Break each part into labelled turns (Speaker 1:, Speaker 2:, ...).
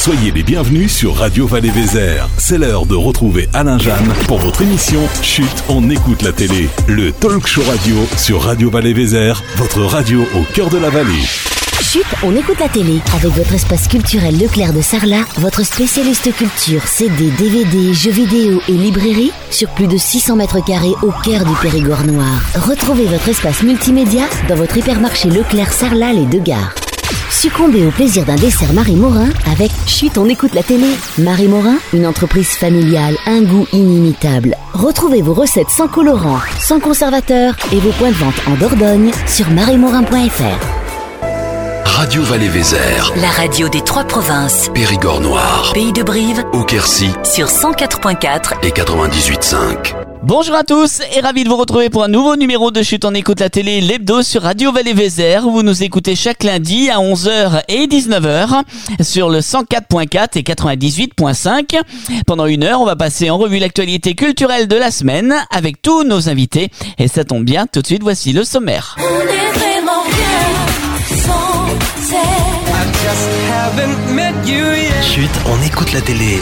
Speaker 1: Soyez les bienvenus sur Radio Val-et-Vézère. C'est l'heure de retrouver Alain Jeanne pour votre émission Chut, on écoute la télé. Le talk show radio sur Radio Val-et-Vézère, votre radio au cœur de la vallée.
Speaker 2: Chut, on écoute la télé. Avec votre espace culturel Leclerc de Sarlat, votre spécialiste culture, CD, DVD, jeux vidéo et librairie sur plus de 600 mètres carrés au cœur du Périgord noir. Retrouvez votre espace multimédia dans votre hypermarché Leclerc Sarlat les Deux Gares. Succombez au plaisir d'un dessert Marie Morin avec Chut, on écoute la télé. Marie Morin, une entreprise familiale, un goût inimitable. Retrouvez vos recettes sans colorant, sans conservateur et vos points de vente en Dordogne sur mariemorin.fr.
Speaker 3: Radio Val-et-Vézère,
Speaker 4: la radio des trois provinces.
Speaker 3: Périgord noir,
Speaker 4: Pays de Brive,
Speaker 3: Auquercy
Speaker 4: sur 104.4
Speaker 3: et 98.5.
Speaker 5: Bonjour à tous et ravi de vous retrouver pour un nouveau numéro de Chut, on écoute la télé, l'hebdo sur Radio Val-et-Vézère où vous nous écoutez chaque lundi à 11h et 19h sur le 104.4 et 98.5. Pendant une heure, on va passer en revue l'actualité culturelle de la semaine avec tous nos invités. Et ça tombe bien, tout de suite, voici le sommaire.
Speaker 6: On est vraiment bien sans
Speaker 7: Chut, on écoute la télé.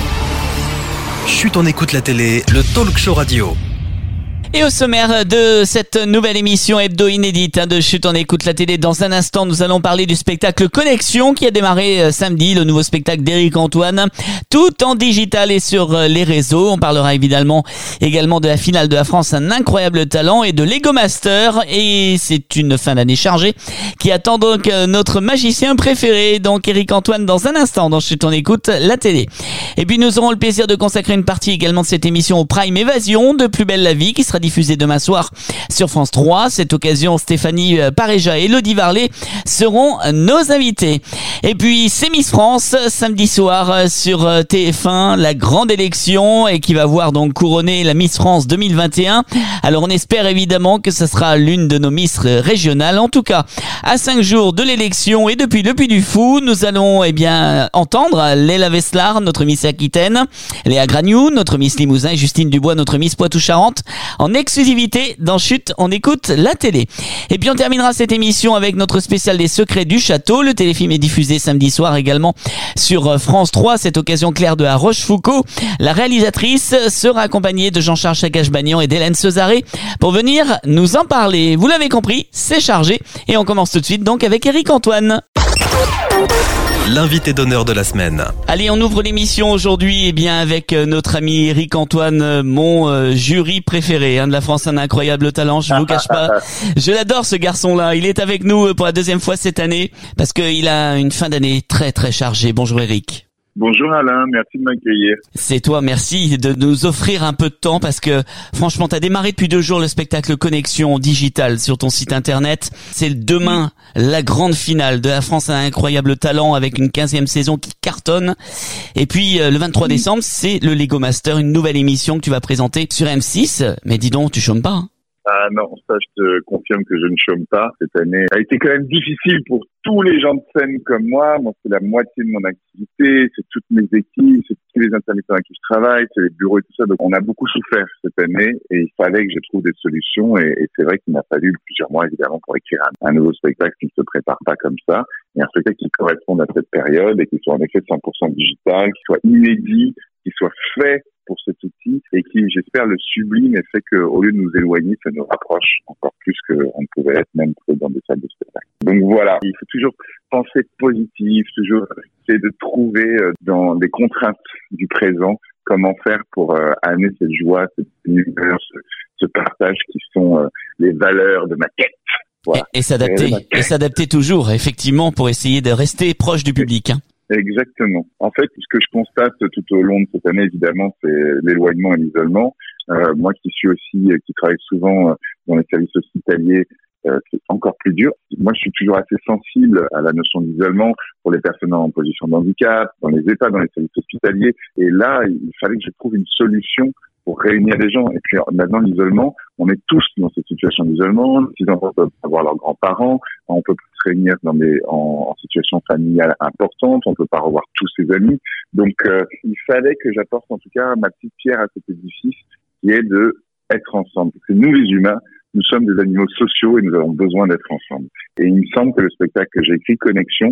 Speaker 7: Chut, on écoute la télé, le talk show radio.
Speaker 5: Et au sommaire de cette nouvelle émission hebdo inédite de Chut, on écoute la télé. Dans un instant, nous allons parler du spectacle Connexion qui a démarré samedi, le nouveau spectacle d'Éric Antoine, tout en digital et sur les réseaux. On parlera également de la finale de la France, un incroyable talent, et de Lego Master. Et c'est une fin d'année chargée qui attend donc notre magicien préféré, donc Éric Antoine, dans un instant dans Chut, on écoute la télé. Et puis nous aurons le plaisir de consacrer une partie également de cette émission au Prime Évasion de Plus belle la vie qui sera diffusé demain soir sur France 3. Cette occasion, Stéphanie Paréja et Elodie Varlet seront nos invités. Et puis, c'est Miss France, samedi soir sur TF1, la grande élection et qui va voir donc couronner la Miss France 2021. Alors, on espère évidemment que ça sera l'une de nos Miss régionales. En tout cas, à 5 jours de l'élection et depuis le Puy du Fou, nous allons entendre Léla Veslar, notre Miss Aquitaine, Léa Gragnou, notre Miss Limousin et Justine Dubois, notre Miss Poitou-Charentes, en exclusivité dans Chut, on écoute la télé. Et puis on terminera cette émission avec notre spécial des secrets du château. Le téléfilm est diffusé samedi soir également sur France 3. Cette occasion, Claire de La Rochefoucauld, la réalisatrice, sera accompagnée de Jean-Charles Chagache-Bagnan et d'Hélène Cesaré pour venir nous en parler. Vous l'avez compris, c'est chargé. Et on commence tout de suite donc avec Éric Antoine.
Speaker 7: L'invité d'honneur de la semaine.
Speaker 5: Allez, on ouvre l'émission aujourd'hui avec notre ami Éric Antoine, mon jury préféré de la France, un incroyable talent, je vous cache pas. Je l'adore ce garçon-là, il est avec nous pour la deuxième fois cette année parce qu'il a une fin d'année très très chargée. Bonjour Éric.
Speaker 8: Bonjour Alain, merci de m'accueillir.
Speaker 5: C'est toi, merci de nous offrir un peu de temps parce que franchement, t'as démarré depuis 2 jours le spectacle Connexion digital sur ton site internet. C'est demain la grande finale de la France a un incroyable talent avec une 15e saison qui cartonne. Et puis le 23 décembre, c'est le Lego Master, une nouvelle émission que tu vas présenter sur M6. Mais dis donc, tu chômes pas
Speaker 8: Ah non, ça je te confirme que je ne chôme pas. Cette année a été quand même difficile pour tous les gens de scène comme moi. Moi, c'est la moitié de mon activité, c'est toutes mes équipes, c'est tous les intermittents avec qui je travaille, c'est les bureaux et tout ça. Donc on a beaucoup souffert cette année et il fallait que je trouve des solutions et c'est vrai qu'il m'a fallu plusieurs mois évidemment pour écrire un nouveau spectacle qui ne se prépare pas comme ça et un spectacle qui corresponde à cette période et qui soit en effet 100% digital, qui soit inédit, qui soit fait pour cet outil et qui, j'espère, le sublime et fait qu'au lieu de nous éloigner, ça nous rapproche encore plus qu'on ne pouvait être même dans des salles de spectacle. Donc voilà, il faut toujours penser positif, toujours essayer de trouver dans des contraintes du présent comment faire pour amener cette joie, cette univers, ce partage qui sont les valeurs de ma quête. Voilà.
Speaker 5: Et s'adapter toujours, effectivement, pour essayer de rester proche du public.
Speaker 8: Exactement. En fait, ce que je constate tout au long de cette année, évidemment, c'est l'éloignement et l'isolement. Moi qui travaille souvent dans les services hospitaliers, c'est encore plus dur. Moi, je suis toujours assez sensible à la notion d'isolement pour les personnes en position de handicap, dans les EHPAD, dans les services hospitaliers. Et là, il fallait que je trouve une solution pour réunir les gens. Et puis maintenant, l'isolement, on est tous dans cette situation d'isolement. Les enfants peuvent avoir leurs grands-parents, on peut se réunir en situation familiale importante, on peut pas revoir tous ses amis. Donc, il fallait que j'apporte en tout cas ma petite pierre à cet édifice qui est de être ensemble. Parce que nous, les humains, nous sommes des animaux sociaux et nous avons besoin d'être ensemble. Et il me semble que le spectacle que j'ai écrit, Connexion,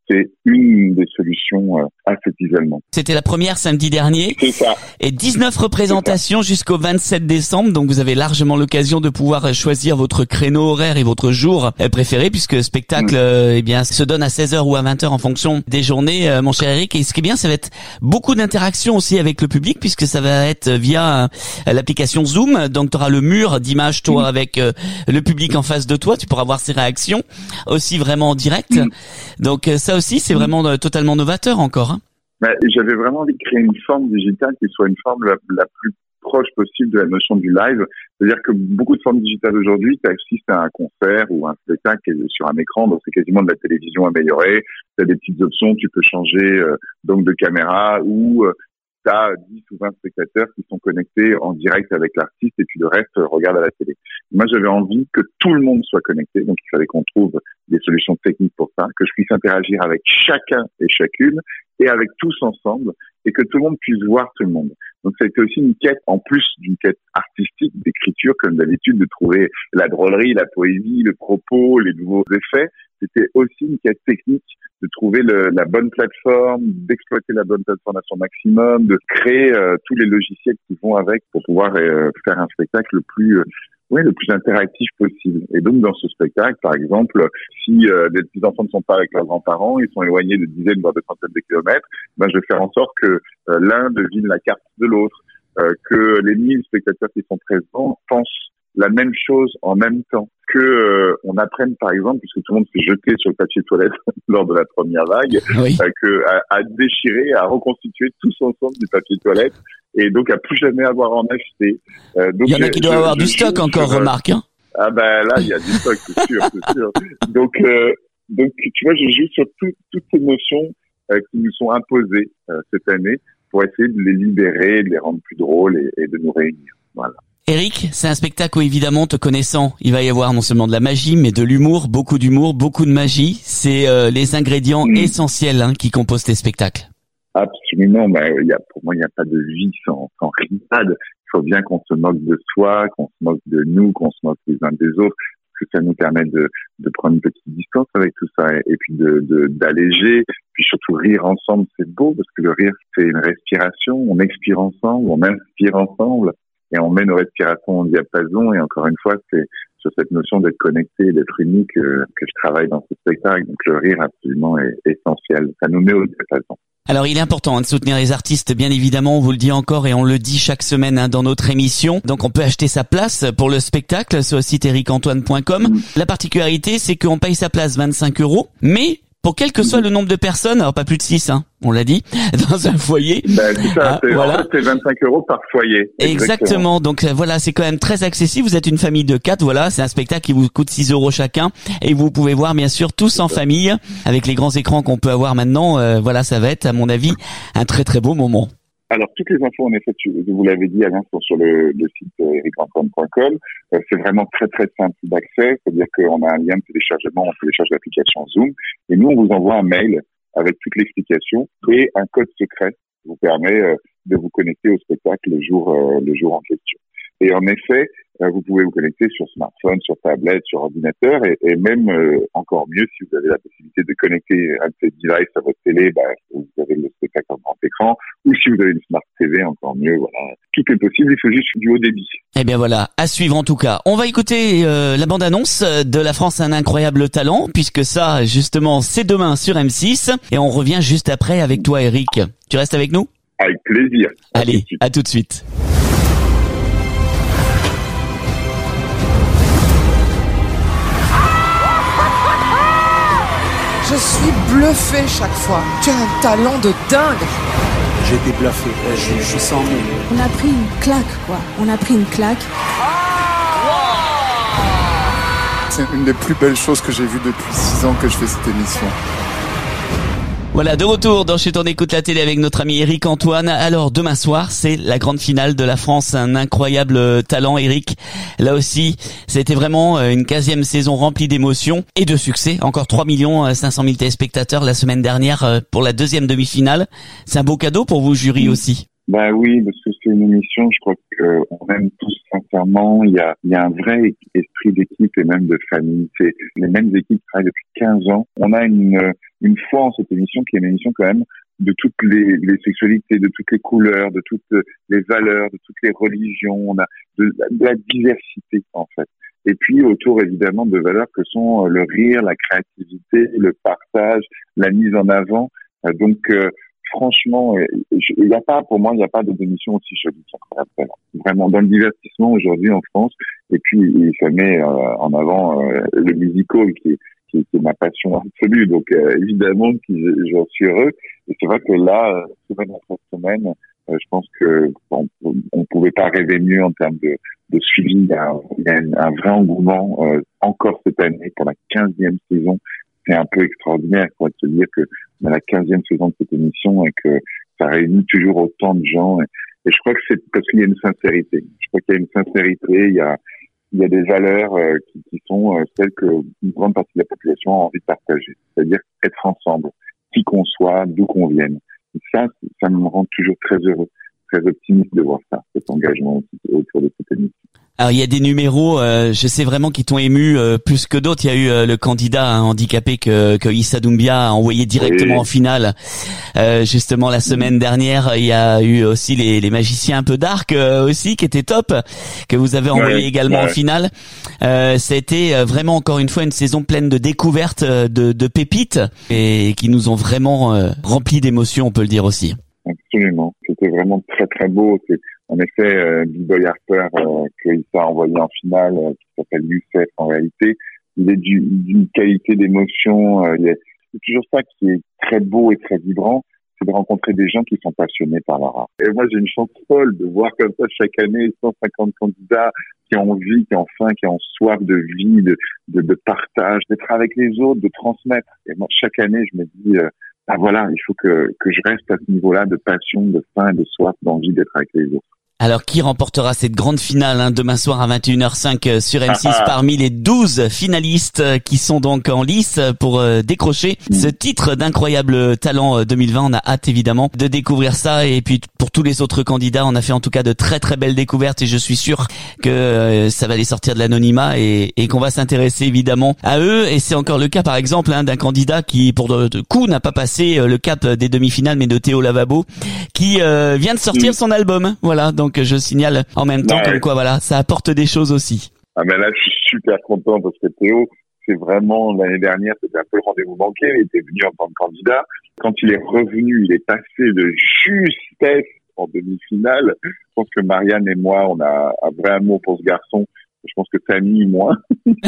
Speaker 8: c'est une des solutions à cet isolement.
Speaker 5: C'était la première samedi dernier.
Speaker 8: C'est ça.
Speaker 5: Et 19 représentations jusqu'au 27 décembre. Donc vous avez largement l'occasion de pouvoir choisir votre créneau horaire et votre jour préféré, puisque le spectacle eh bien se donne à 16h ou à 20h en fonction des journées, mon cher Eric. Et ce qui est bien, ça va être beaucoup d'interactions aussi avec le public, puisque ça va être via l'application Zoom. Donc tu auras le mur d'images, toi, avec le public en face de toi. Tu pourras voir ses réactions aussi vraiment en direct. Donc ça aussi, c'est vraiment totalement novateur encore. Hein.
Speaker 8: J'avais vraiment envie de créer une forme digitale qui soit une forme la plus proche possible de la notion du live. C'est-à-dire que beaucoup de formes digitales aujourd'hui, tu assistes à un concert ou un spectacle sur un écran, donc c'est quasiment de la télévision améliorée. Tu as des petites options, tu peux changer d'angle de caméra ou tu as 10 ou 20 spectateurs qui sont connectés en direct avec l'artiste et puis le reste regarde à la télé. Moi, j'avais envie que tout le monde soit connecté, donc il fallait qu'on trouve des solutions techniques pour ça, que je puisse interagir avec chacun et chacune et avec tous ensemble et que tout le monde puisse voir tout le monde. Donc ça a été aussi une quête, en plus d'une quête artistique, d'écriture, comme d'habitude, de trouver la drôlerie, la poésie, le propos, les nouveaux effets. C'était aussi une quête technique de trouver la bonne plateforme, d'exploiter la bonne plateforme à son maximum, de créer tous les logiciels qui vont avec pour pouvoir faire un spectacle le plus interactif possible. Et donc, dans ce spectacle, par exemple, si les petits-enfants ne sont pas avec leurs grands-parents, ils sont éloignés de dizaines, voire de centaines de kilomètres, je vais faire en sorte que l'un devine la carte de l'autre, que les 1000 spectateurs qui sont présents pensent la même chose en même temps, que on apprenne, par exemple, puisque tout le monde s'est jeté sur le papier toilette lors de la première vague, à déchirer, à reconstituer tous ensemble du papier toilette, et donc à plus jamais avoir en acheter. Donc,
Speaker 5: il y en a qui doivent avoir du stock encore, remarque. Hein.
Speaker 8: Ah là, il y a du stock, c'est sûr, c'est sûr. Donc tu vois, je joue sur toutes ces notions qui nous sont imposées cette année pour essayer de les libérer, de les rendre plus drôles et de nous réunir. Voilà.
Speaker 5: Eric, c'est un spectacle où évidemment, te connaissant, il va y avoir non seulement de la magie, mais de l'humour, beaucoup de magie. C'est les ingrédients essentiels qui composent tes spectacles.
Speaker 8: Absolument. Pour moi, il n'y a pas de vie sans rigolade. Il faut bien qu'on se moque de soi, qu'on se moque de nous, qu'on se moque les uns des autres, parce que ça nous permet de prendre une petite distance avec tout ça et puis d'alléger, puis surtout rire ensemble, c'est beau, parce que le rire, c'est une respiration. On expire ensemble, on inspire ensemble. Et on met nos respirations en diapason, et encore une fois, c'est sur cette notion d'être connecté, d'être unique que je travaille dans ce spectacle. Donc le rire absolument est essentiel, ça nous met au diapason.
Speaker 5: Alors il est important de soutenir les artistes, bien évidemment, on vous le dit encore et on le dit chaque semaine dans notre émission. Donc on peut acheter sa place pour le spectacle sur le site ericantoine.com. La particularité, c'est qu'on paye sa place 25 €, mais pour quel que soit le nombre de personnes, alors pas plus de 6, on l'a dit, dans un foyer.
Speaker 8: C'est ça, en fait, c'est 25 € par foyer.
Speaker 5: Exactement. Donc voilà, c'est quand même très accessible. Vous êtes une famille de 4, voilà, c'est un spectacle qui vous coûte 6 € chacun. Et vous pouvez voir, bien sûr, tous en famille, avec les grands écrans qu'on peut avoir maintenant. Voilà, ça va être, à mon avis, un très très beau moment.
Speaker 8: Alors, toutes les infos, en effet, vous l'avez dit, Alain, sont sur le site ericantoine.com. C'est vraiment très, très simple d'accès. C'est-à-dire qu'on a un lien de téléchargement, on télécharge l'application Zoom. Et nous, on vous envoie un mail avec toute l'explication et un code secret qui vous permet de vous connecter au spectacle le jour en question. Et en effet, vous pouvez vous connecter sur smartphone, sur tablette, sur ordinateur et même encore mieux si vous avez la possibilité de connecter un de ces devices à votre télé, vous avez le spectacle en grand écran, ou si vous avez une Smart TV, encore mieux, voilà. Tout est possible, il faut juste du haut débit.
Speaker 5: Eh bien voilà, à suivre en tout cas. On va écouter la bande-annonce de La France a un incroyable talent, puisque ça, justement, c'est demain sur M6, et on revient juste après avec toi, Eric. Tu restes avec nous ?
Speaker 8: Avec plaisir.
Speaker 5: Allez, à tout de suite.
Speaker 9: Je suis bluffé chaque fois. Tu as un talent de dingue.
Speaker 10: J'ai été bluffé. Je suis sans mots.
Speaker 11: On a pris une claque, quoi. On a pris une claque.
Speaker 12: C'est une des plus belles choses que j'ai vues depuis 6 ans que je fais cette émission.
Speaker 5: Voilà, de retour dans Chut, on écoute la télé avec notre ami Eric Antoine. Alors, demain soir, c'est la grande finale de La France, un incroyable talent, Eric. Là aussi, c'était vraiment une 15e saison remplie d'émotions et de succès. Encore 3 500 000 téléspectateurs la semaine dernière pour la 2e demi-finale. C'est un beau cadeau pour vous, jury aussi.
Speaker 8: Oui, parce que c'est une émission, je crois qu'on aime tous sincèrement. Il y a un vrai esprit d'équipe et même de famille. C'est les mêmes équipes qui travaillent depuis 15 ans. On a une une foi en cette émission qui est une émission quand même de toutes les sexualités, de toutes les couleurs, de toutes les valeurs, de toutes les religions. On a de la diversité en fait. Et puis autour évidemment de valeurs que sont le rire, la créativité, le partage, la mise en avant. Donc franchement, il n'y a pas de démission aussi chaude. Vraiment dans le divertissement aujourd'hui en France. Et puis ça met en avant le musical qui est ma passion absolue. Donc évidemment j'en suis heureux. Et c'est vrai que là, semaine après semaine, je pense que on pouvait pas rêver mieux en termes de suivi. Il y a un vrai engouement encore cette année pour la 15e saison. C'est un peu extraordinaire, quoi, de se dire que on a la 15e saison de cette émission et que ça réunit toujours autant de gens. Et je crois que c'est parce qu'il y a une sincérité. Je crois qu'il y a une sincérité. Il y a des valeurs qui sont celles que une grande partie de la population a envie de partager. C'est-à-dire être ensemble, qui qu'on soit, d'où qu'on vienne. Et ça me rend toujours très heureux, très optimiste de voir ça, cet engagement autour de cette émission.
Speaker 5: Alors il y a des numéros, je sais vraiment qui t'ont ému plus que d'autres. Il y a eu le candidat handicapé que Issa Doumbia a envoyé directement en finale. Justement la semaine dernière, il y a eu aussi les magiciens un peu dark aussi qui étaient top, que vous avez envoyé également en finale. Ça a été vraiment encore une fois une saison pleine de découvertes, de pépites et qui nous ont vraiment rempli d'émotions, on peut le dire aussi.
Speaker 8: Absolument, c'était vraiment très très beau. En effet, B-Boy Harper, qu'il s'est envoyé en finale, qui s'appelle Youssef en réalité, il est d'une qualité d'émotion. C'est toujours ça qui est très beau et très vibrant, c'est de rencontrer des gens qui sont passionnés par leur art. Et moi, j'ai une chance folle de voir comme ça chaque année 150 candidats qui ont envie, qui ont faim, qui ont soif de vie, de partage, d'être avec les autres, de transmettre. Et moi, chaque année, je me dis... voilà, il faut que je reste à ce niveau-là de passion, de faim, de soif, d'envie d'être avec les autres.
Speaker 5: Alors, qui remportera cette grande finale demain soir à 21h05 sur M6 parmi les 12 finalistes qui sont donc en lice pour décrocher ce titre d'incroyable talent 2020. On a hâte évidemment de découvrir ça, et puis pour tous les autres candidats, on a fait en tout cas de très très belles découvertes et je suis sûr que ça va les sortir de l'anonymat et qu'on va s'intéresser évidemment à eux. Et c'est encore le cas par exemple d'un candidat qui pour de coup n'a pas passé le cap des demi-finales, mais de Théo Lavabo qui vient de sortir son album. Voilà, donc je signale en même temps comme quoi voilà, ça apporte des choses aussi.
Speaker 8: Ah ben là, je suis super content parce que Théo, c'est vraiment l'année dernière, c'était un peu le rendez-vous manqué. Il était venu en tant que candidat. Quand il est revenu, il est passé de justesse en demi-finale. Je pense que Marianne et moi, on a un vrai amour pour ce garçon. Je pense que Samy, moins.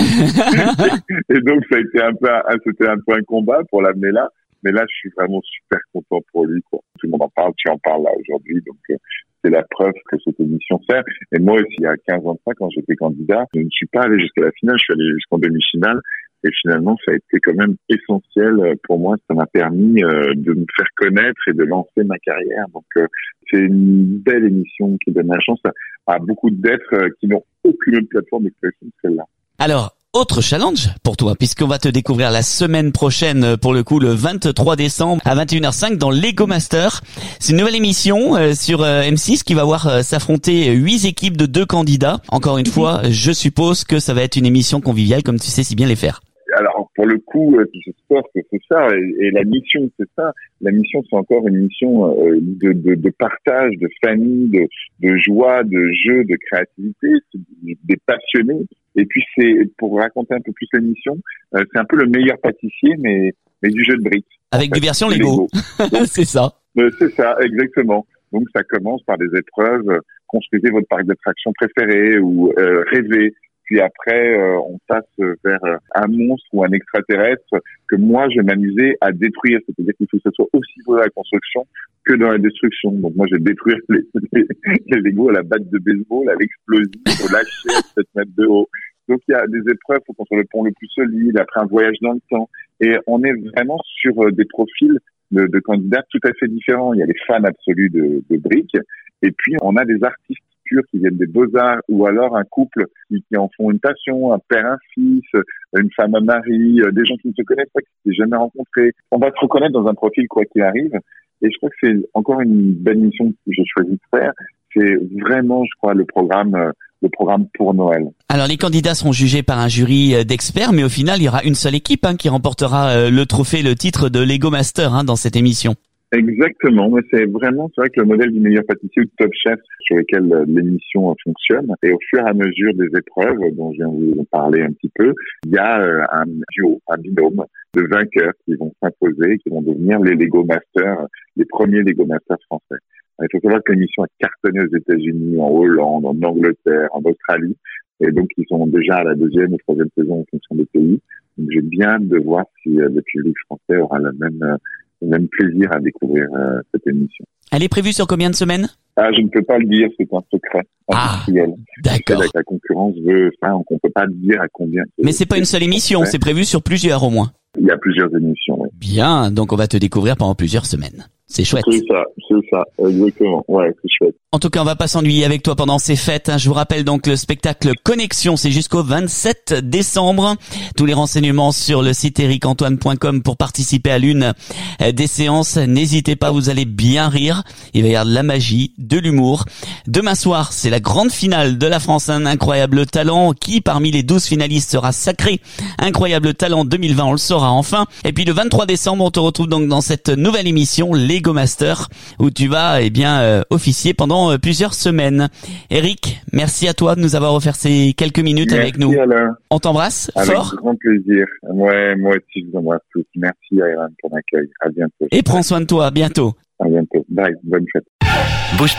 Speaker 8: Et donc, c'était un peu un combat pour l'amener là. Mais là, je suis vraiment super content pour lui, quoi. Tout le monde en parle, tu en parles là aujourd'hui. Donc, c'est la preuve que cette émission sert. Et moi aussi, il y a 15 ans de ça, quand j'étais candidat, je ne suis pas allé jusqu'à la finale, je suis allé jusqu'en demi-finale. Et finalement, ça a été quand même essentiel pour moi. Ça m'a permis de me faire connaître et de lancer ma carrière. Donc, c'est une belle émission qui donne la chance à beaucoup d'êtres qui n'ont aucune autre plateforme d'expression que celle-là.
Speaker 5: Alors, autre challenge pour toi, puisqu'on va te découvrir la semaine prochaine, pour le coup le 23 décembre à 21h05 dans Lego Master. C'est une nouvelle émission sur M6 qui va voir s'affronter 8 équipes de 2 candidats. Encore une fois, je suppose que ça va être une émission conviviale comme tu sais si bien les faire.
Speaker 8: Alors, pour le coup, j'espère que c'est ça. Et la mission, c'est ça. La mission, c'est encore une mission de partage, de famille, de joie, de jeu, de créativité, des passionnés. Et puis, c'est pour raconter un peu plus l'émission, c'est un peu le meilleur pâtissier, mais du jeu de briques.
Speaker 5: Avec des versions Lego. C'est ça.
Speaker 8: C'est ça, exactement. Donc, ça commence par des épreuves. Construisez votre parc d'attractions préféré ou rêvez. Puis après, on passe vers un monstre ou un extraterrestre que moi, je vais m'amuser à détruire. C'est-à-dire qu'il faut que ce soit aussi beau dans la construction que dans la destruction. Donc moi, je vais détruire les Lego à la batte de baseball, à l'explosif, au lâcher à 7 mètres de haut. Donc il y a des épreuves, faut construire le pont le plus solide, après un voyage dans le temps. Et on est vraiment sur des profils de candidats tout à fait différents. Il y a les fans absolus de briques. Et puis, on a des artistes purs qui viennent des beaux-arts, ou alors un couple qui en font une passion, un père, un fils, une femme, un mari, des gens qui ne se connaissent pas, qui ne s'est jamais rencontrés. On va se reconnaître dans un profil quoi qu'il arrive. Et je crois que c'est encore une belle mission que j'ai choisi de faire. C'est vraiment, je crois, le programme le programme pour Noël.
Speaker 5: Alors les candidats seront jugés par un jury d'experts, mais au final il y aura une seule équipe qui remportera le trophée, le titre de Lego Master dans cette émission.
Speaker 8: Exactement, mais c'est vrai que le modèle du meilleur pâtissier ou de Top Chef sur lequel l'émission fonctionne, et au fur et à mesure des épreuves dont je viens de vous parler un petit peu, il y a un duo, un binôme de vainqueurs qui vont s'imposer, qui vont devenir les Lego Masters, les premiers Lego Masters français. Il faut savoir que l'émission a cartonné aux États-Unis, en Hollande, en Angleterre, en Australie, et donc ils sont déjà à la 2e ou 3e saison en fonction des pays. Donc j'ai bien hâte de voir si le public français aura le même plaisir à découvrir cette émission.
Speaker 5: Elle est prévue sur combien de semaines ?
Speaker 8: Je ne peux pas le dire, c'est un secret industriel.
Speaker 5: D'accord.
Speaker 8: La concurrence veut ça, donc on peut pas dire à combien.
Speaker 5: Mais c'est pas une seule émission, c'est prévu sur plusieurs au moins.
Speaker 8: Il y a plusieurs émissions, oui.
Speaker 5: Bien, donc on va te découvrir pendant plusieurs semaines. C'est chouette.
Speaker 8: C'est ça, exactement. Ouais, c'est chouette.
Speaker 5: En tout cas, on va pas s'ennuyer avec toi pendant ces fêtes. Je vous rappelle donc le spectacle Connexion, c'est jusqu'au 27 décembre. Tous les renseignements sur le site ericantoine.com pour participer à l'une des séances. N'hésitez pas, vous allez bien rire. Il va y avoir de la magie, de l'humour. Demain soir, c'est la grande finale de la France, un incroyable talent. Qui parmi les 12 finalistes sera sacré Incroyable Talent 2020, on le saura enfin. Et puis le 23 décembre, on te retrouve donc dans cette nouvelle émission Lego Master, où tu vas officier pendant plusieurs semaines. Eric, merci à toi de nous avoir offert ces quelques minutes avec nous.
Speaker 8: Alain.
Speaker 5: On t'embrasse
Speaker 8: avec
Speaker 5: fort.
Speaker 8: Avec grand plaisir. Ouais, moi aussi, je vous embrasse tous. Merci Alain pour l'accueil. À bientôt.
Speaker 5: Et prends soin de toi. À bientôt.
Speaker 8: À bientôt. Bye. Bonne fête.
Speaker 7: Bouge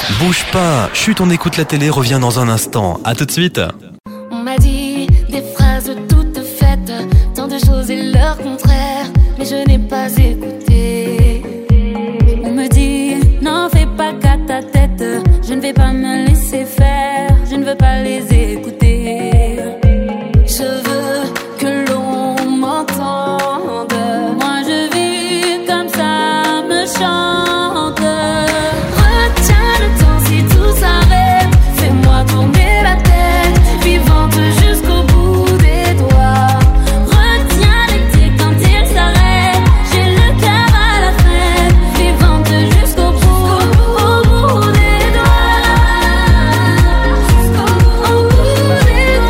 Speaker 7: pas. Chut, on écoute la télé, revient dans un instant. À tout de suite.
Speaker 6: On m'a dit des phrases toutes faites, tant de choses et leur contraire, mais je n'ai pas écouté. On me dit, n'en fais pas qu'à ta tête, je ne vais pas me laisser faire, je ne veux pas les écouter. Je veux que l'on m'entende, moi je vis comme ça me chante. Retiens le temps si tout s'arrête, fais-moi tourner la tête, vivante jusqu'au bout des doigts. Retiens l'été quand il s'arrête, j'ai le cœur à la fête, vivante jusqu'au bout des doigts. Jusqu'au bout des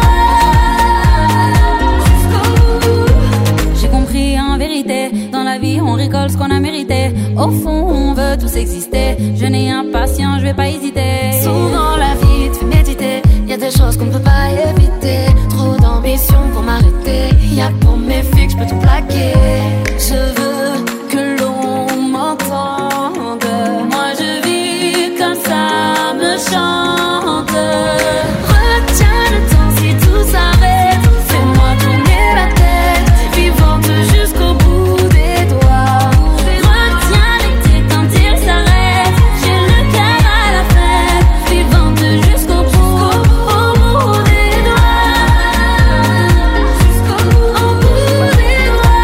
Speaker 6: doigts. J'ai compris en vérité, dans la vie on récolte ce qu'on a mérité. Au fond on veut tous exister, je n'ai impatient, je vais pas hésiter. Souvent la vie te fait méditer, y a des choses qu'on ne peut pas éviter. Trop d'ambition pour m'arrêter, y a pour mes filles que je peux tout plaquer. Je veux que l'on m'entende, moi je vis comme ça me chante. Retiens le temps si tout s'arrête, fais-moi tourner la tête, vivante jusqu'au bout des doigts. Retiens l'été quand il s'arrête, j'ai le cœur à la fête, vivante jusqu'au bout des doigts. Jusqu'au bout des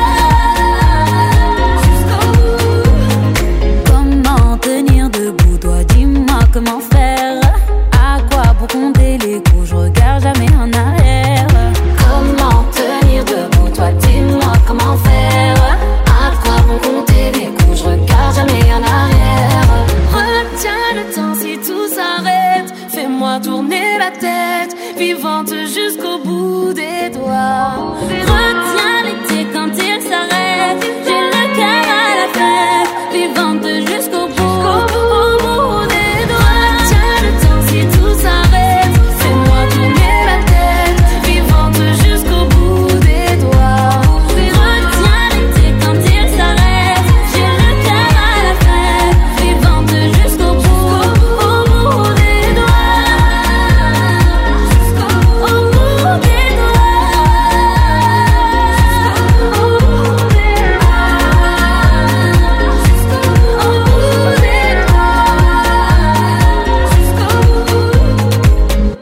Speaker 6: doigts. Comment tenir debout, toi dis-moi comment faire. À quoi pour compter les coups, je regarde jamais en arrière. Comment tenir debout, toi dis-moi comment faire. À quoi pour compter les coups, je regarde jamais en arrière. Retiens le temps si tout s'arrête, fais-moi tourner la tête, vivante jusqu'au bout des doigts. Retiens l'été quand il s'arrête, j'ai le cœur à la fête, vivante jusqu'au bout des doigts. Retiens le temps si tout s'arrête, fais-moi tourner la tête, vivante jusqu'au bout des doigts. Retiens l'été quand il s'arrête, j'ai le cœur à la fête, vivante jusqu'au bout des doigts. Jusqu'au bout des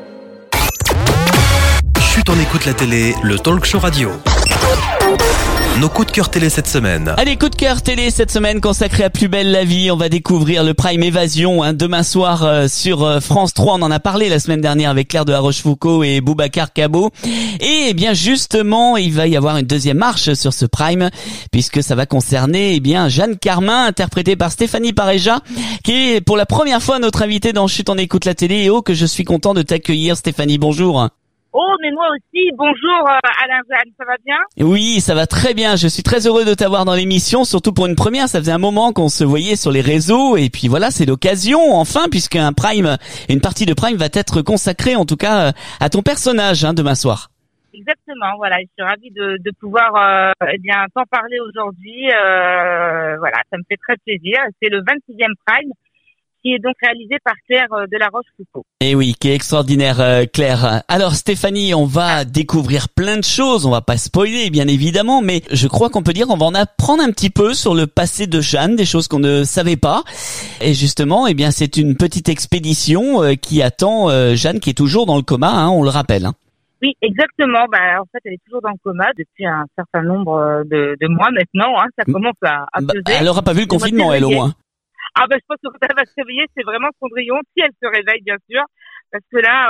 Speaker 7: Chut, on écoute la télé, le talk show radio. Nos coups de cœur télé cette semaine.
Speaker 5: Allez, coup de cœur télé cette semaine consacré à Plus belle la vie. On va découvrir le Prime Évasion demain soir sur France 3. On en a parlé la semaine dernière avec Claire de La Rochefoucauld et Boubacar Cabot. Et bien justement, il va y avoir une deuxième marche sur ce Prime puisque ça va concerner Jeanne Carmin, interprétée par Stéphanie Pareja, qui est pour la première fois notre invitée dans Chut, on écoute la télé. Et oh, que je suis content de t'accueillir, Stéphanie. Bonjour.
Speaker 13: Oh, mais moi aussi. Bonjour Alain Jeanne, ça va bien?
Speaker 5: Oui, ça va très bien. Je suis très heureux de t'avoir dans l'émission, surtout pour une première. Ça faisait un moment qu'on se voyait sur les réseaux et puis voilà, c'est l'occasion enfin, puisque une partie de Prime va être consacrée en tout cas à ton personnage demain soir.
Speaker 13: Exactement, voilà, je suis ravie de pouvoir t'en parler aujourd'hui. Voilà, ça me fait très plaisir. C'est le 26e Prime qui est donc réalisé par Claire de La Rochefoucauld.
Speaker 5: Et oui, qui est extraordinaire, Claire. Alors Stéphanie, on va découvrir plein de choses, on va pas spoiler bien évidemment, mais je crois qu'on peut dire qu'on va en apprendre un petit peu sur le passé de Jeanne, des choses qu'on ne savait pas. Et justement, c'est une petite expédition qui attend Jeanne, qui est toujours dans le coma, on le rappelle.
Speaker 13: Oui, exactement. En fait, elle est toujours dans le coma depuis un certain nombre de mois maintenant. Ça commence à peser.
Speaker 5: Elle aura pas vu le confinement, elle, au moins.
Speaker 13: Je pense que quand elle va se réveiller, c'est vraiment Cendrillon, si elle se réveille, bien sûr. Parce que là,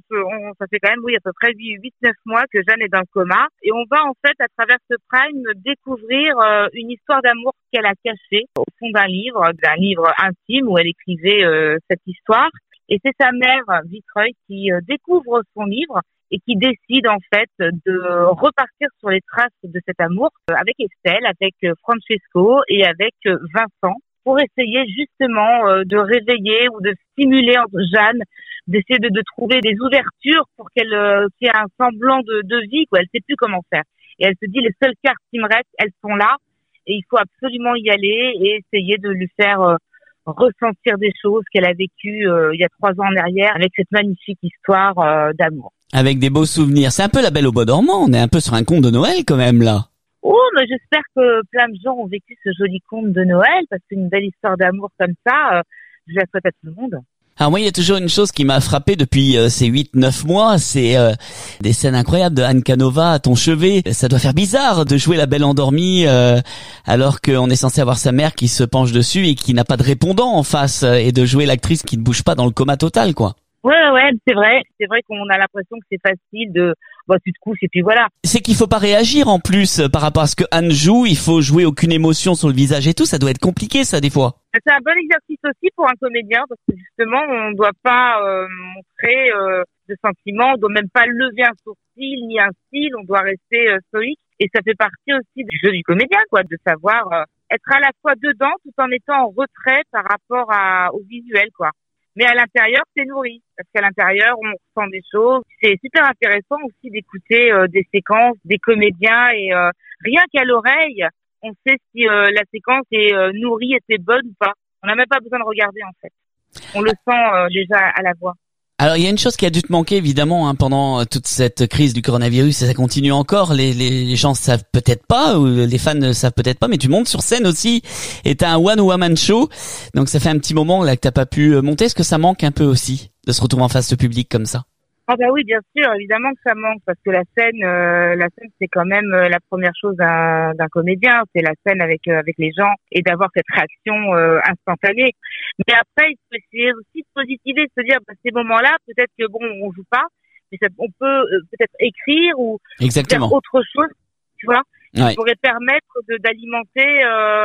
Speaker 13: ça fait quand même, à peu près 8-9 mois que Jeanne est dans le coma. Et on va, en fait, à travers ce Prime, découvrir une histoire d'amour qu'elle a cachée au fond d'un livre intime où elle écrivait cette histoire. Et c'est sa mère, Vitreuil, qui découvre son livre et qui décide, en fait, de repartir sur les traces de cet amour avec Estelle, avec Francesco et avec Vincent, pour essayer justement de réveiller ou de stimuler Jeanne, d'essayer de trouver des ouvertures pour qu'elle ait un semblant de vie, quoi. Elle sait plus comment faire. Et elle se dit, les seules cartes qui me restent, elles sont là, et il faut absolument y aller et essayer de lui faire ressentir des choses qu'elle a vécues il y a 3 ans en arrière avec cette magnifique histoire d'amour. Avec des beaux souvenirs. C'est un peu La Belle au Bois dormant. On est un peu sur un conte de Noël quand même là. Oh, mais j'espère que plein de gens ont vécu ce joli conte de Noël, parce qu'une belle histoire d'amour comme ça, je la souhaite à tout le monde. Alors moi, il y a toujours une chose qui m'a frappé depuis ces 8-9 mois, c'est des scènes incroyables de Anne Canova à ton chevet. Ça doit faire bizarre de jouer la belle endormie alors qu'on est censé avoir sa mère qui se penche dessus et qui n'a pas de répondant en face, et de jouer l'actrice qui ne bouge pas dans le coma total, quoi. Ouais, c'est vrai. C'est vrai qu'on a l'impression que c'est facile tu te couches et puis voilà. C'est qu'il faut pas réagir en plus par rapport à ce que Anne joue. Il faut jouer aucune émotion sur le visage et tout. Ça doit être compliqué, ça, des fois. C'est un bon exercice aussi pour un comédien parce que justement, on doit pas montrer de sentiments. On doit même pas lever un sourcil ni un cil. On doit rester stoïque. Et ça fait partie aussi du jeu du comédien, quoi, de savoir être à la fois dedans tout en étant en retrait par rapport au visuel, quoi. Mais à l'intérieur, c'est nourri. Parce qu'à l'intérieur, on ressent des choses. C'est super intéressant aussi d'écouter des séquences, des comédiens. Et rien qu'à l'oreille, on sait si la séquence est nourrie, était bonne ou pas. On n'a même pas besoin de regarder, en fait. On le sent déjà à la voix. Alors, il y a une chose qui a dû te manquer, évidemment, pendant toute cette crise du coronavirus, et ça continue encore. Les gens savent peut-être pas, ou les fans ne savent peut-être pas, mais tu montes sur scène aussi, et t'as un one-woman show. Donc, ça fait un petit moment là que t'as pas pu monter. Est-ce que ça manque un peu aussi, de se retrouver en face de public comme ça? Oui, bien sûr, évidemment que ça manque, parce que la scène, c'est quand même la première chose d'un comédien, c'est la scène avec les gens et d'avoir cette réaction instantanée. Mais après, il faut essayer aussi de positiver, de se dire, ces moments-là, peut-être que on joue pas, mais on peut peut-être écrire ou faire autre chose, tu vois, qui pourrait permettre d'alimenter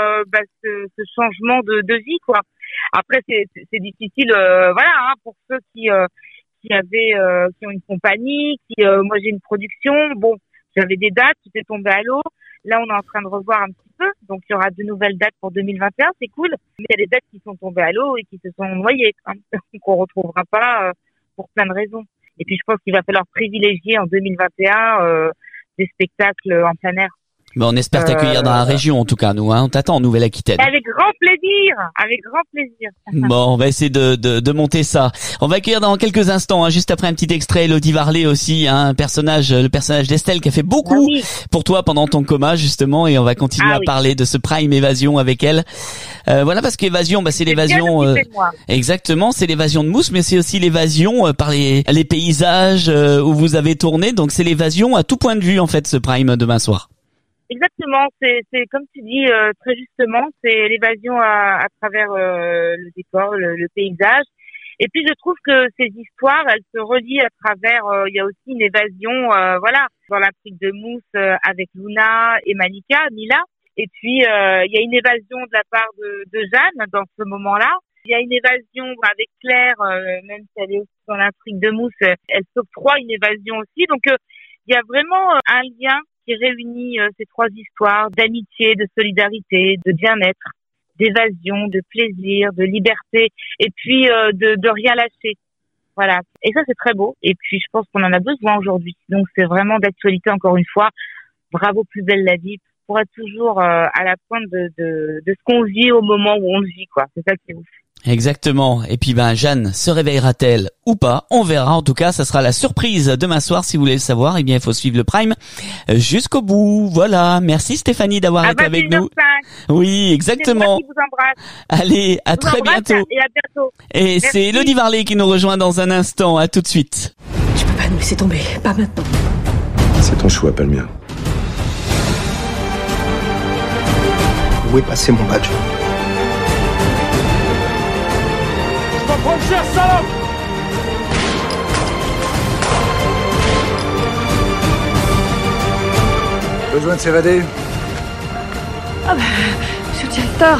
Speaker 13: ce changement de vie, quoi. Après, c'est difficile, pour ceux qui ont une compagnie, moi j'ai une production, j'avais des dates, tout est tombé à l'eau. Là, on est en train de revoir un petit peu, donc il y aura de nouvelles dates pour 2021, c'est cool. Mais il y a des dates qui sont tombées à l'eau et qui se sont noyées, qu'on retrouvera pas pour plein de raisons. Et puis je pense qu'il va falloir privilégier en 2021 des spectacles en plein air. Mais on espère t'accueillir dans la région, en tout cas, nous, on t'attend en Nouvelle-Aquitaine. Avec grand plaisir. Bon, on va essayer de monter ça. On va accueillir dans quelques instants, juste après un petit extrait, Elodie Varlet aussi, le personnage d'Estelle qui a fait beaucoup pour toi pendant ton coma, justement, et on va continuer à parler de ce Prime Évasion avec elle. Voilà, parce qu'Évasion, c'est l'évasion, exactement, c'est l'évasion de Mousse, mais c'est aussi l'évasion par les paysages où vous avez tourné, donc c'est l'évasion à tout point de vue, en fait, ce Prime demain soir. Exactement, c'est comme tu dis très justement, c'est l'évasion à travers le décor, le paysage. Et puis je trouve que ces histoires, elles se relient à travers. Il y a aussi une évasion, voilà, dans l'intrigue de Mousse avec Luna et Mila. Et puis il y a une évasion de la part de Jeanne dans ce moment-là. Il y a une évasion avec Claire, même si elle est aussi dans l'intrigue de Mousse, elle s'octroie une évasion aussi. Donc il y a vraiment un lien qui réunit ces trois histoires d'amitié, de solidarité, de bien-être, d'évasion, de plaisir, de liberté, et puis de rien lâcher. Voilà. Et ça, c'est très beau. Et puis, je pense qu'on en a besoin aujourd'hui. Donc, c'est vraiment d'actualité, encore une fois. Bravo, Plus belle la vie, pour être toujours à la pointe de ce qu'on vit au moment où on le vit, quoi. C'est ça qui est ouf.
Speaker 5: Exactement. Et puis Jeanne se réveillera-t-elle ou pas? On verra. En tout cas, ça sera la surprise demain soir. Si vous voulez le savoir, eh bien, il faut suivre le Prime jusqu'au bout. Voilà. Merci Stéphanie d'avoir été avec nous. Oui, exactement.
Speaker 13: Je vous embrasse.
Speaker 5: Allez, à très bientôt.
Speaker 13: Et à bientôt.
Speaker 5: Et c'est Elodie Varlet qui nous rejoint dans un instant. À tout de suite.
Speaker 14: Je peux pas nous laisser tomber. Pas maintenant.
Speaker 15: C'est ton choix, pas le mien.
Speaker 10: Où est passé mon badge?
Speaker 16: Prends cher, salope!
Speaker 12: Besoin de s'évader?
Speaker 14: Ah bah, monsieur le directeur.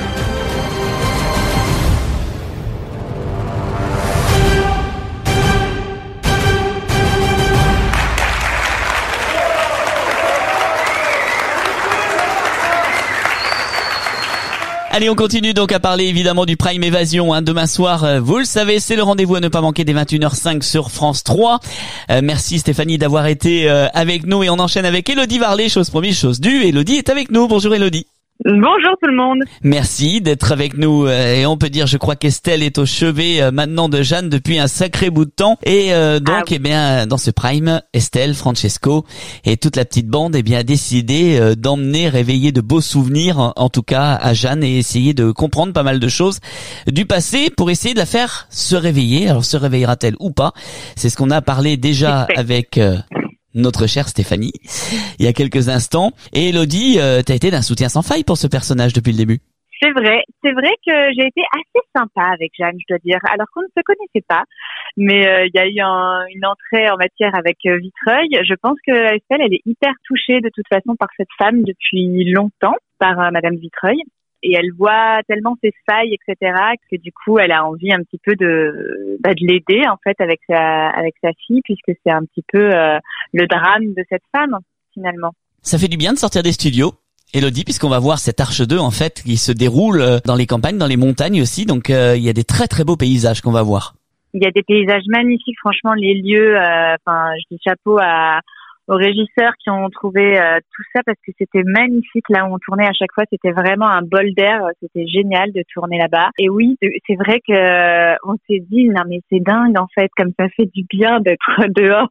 Speaker 5: Allez, on continue donc à parler évidemment du Prime Évasion. Demain soir, vous le savez, c'est le rendez-vous à ne pas manquer dès 21h05 sur France 3. Merci Stéphanie d'avoir été avec nous et on enchaîne avec Elodie Varlet. Chose promise, chose due. Elodie est avec nous. Bonjour Elodie.
Speaker 17: Bonjour tout le monde.
Speaker 5: Merci d'être avec nous et on peut dire, je crois qu'Estelle est au chevet maintenant de Jeanne depuis un sacré bout de temps et donc eh bien dans ce Prime, Estelle, Francesco et toute la petite bande eh bien a décidé d'emmener réveiller de beaux souvenirs en tout cas à Jeanne et essayer de comprendre pas mal de choses du passé pour essayer de la faire se réveiller. Alors se réveillera-t-elle ou pas? C'est ce qu'on a parlé déjà avec notre chère Stéphanie, il y a quelques instants. Et Elodie, t'as été d'un soutien sans faille pour ce personnage depuis le début.
Speaker 17: C'est vrai que j'ai été assez sympa avec Jeanne, je dois dire, alors qu'on ne se connaissait pas. Mais il y a eu une entrée en matière avec Vitreuil. Je pense que Estelle, elle est hyper touchée de toute façon par cette femme depuis longtemps, par Madame Vitreuil. Et elle voit tellement ses failles, etc., que du coup, elle a envie un petit peu de l'aider, en fait, avec sa fille, puisque c'est un petit peu le drame de cette femme, finalement.
Speaker 5: Ça fait du bien de sortir des studios, Elodie, puisqu'on va voir cette Arche 2, en fait, qui se déroule dans les campagnes, dans les montagnes aussi. Donc, il y a des très, très beaux paysages qu'on va voir.
Speaker 17: Il y a des paysages magnifiques, franchement, les lieux, je dis chapeau aux régisseurs qui ont trouvé tout ça parce que c'était magnifique là où on tournait à chaque fois, c'était vraiment un bol d'air, c'était génial de tourner là-bas. Et oui, c'est vrai que on s'est dit non mais c'est dingue en fait, comme ça fait du bien d'être dehors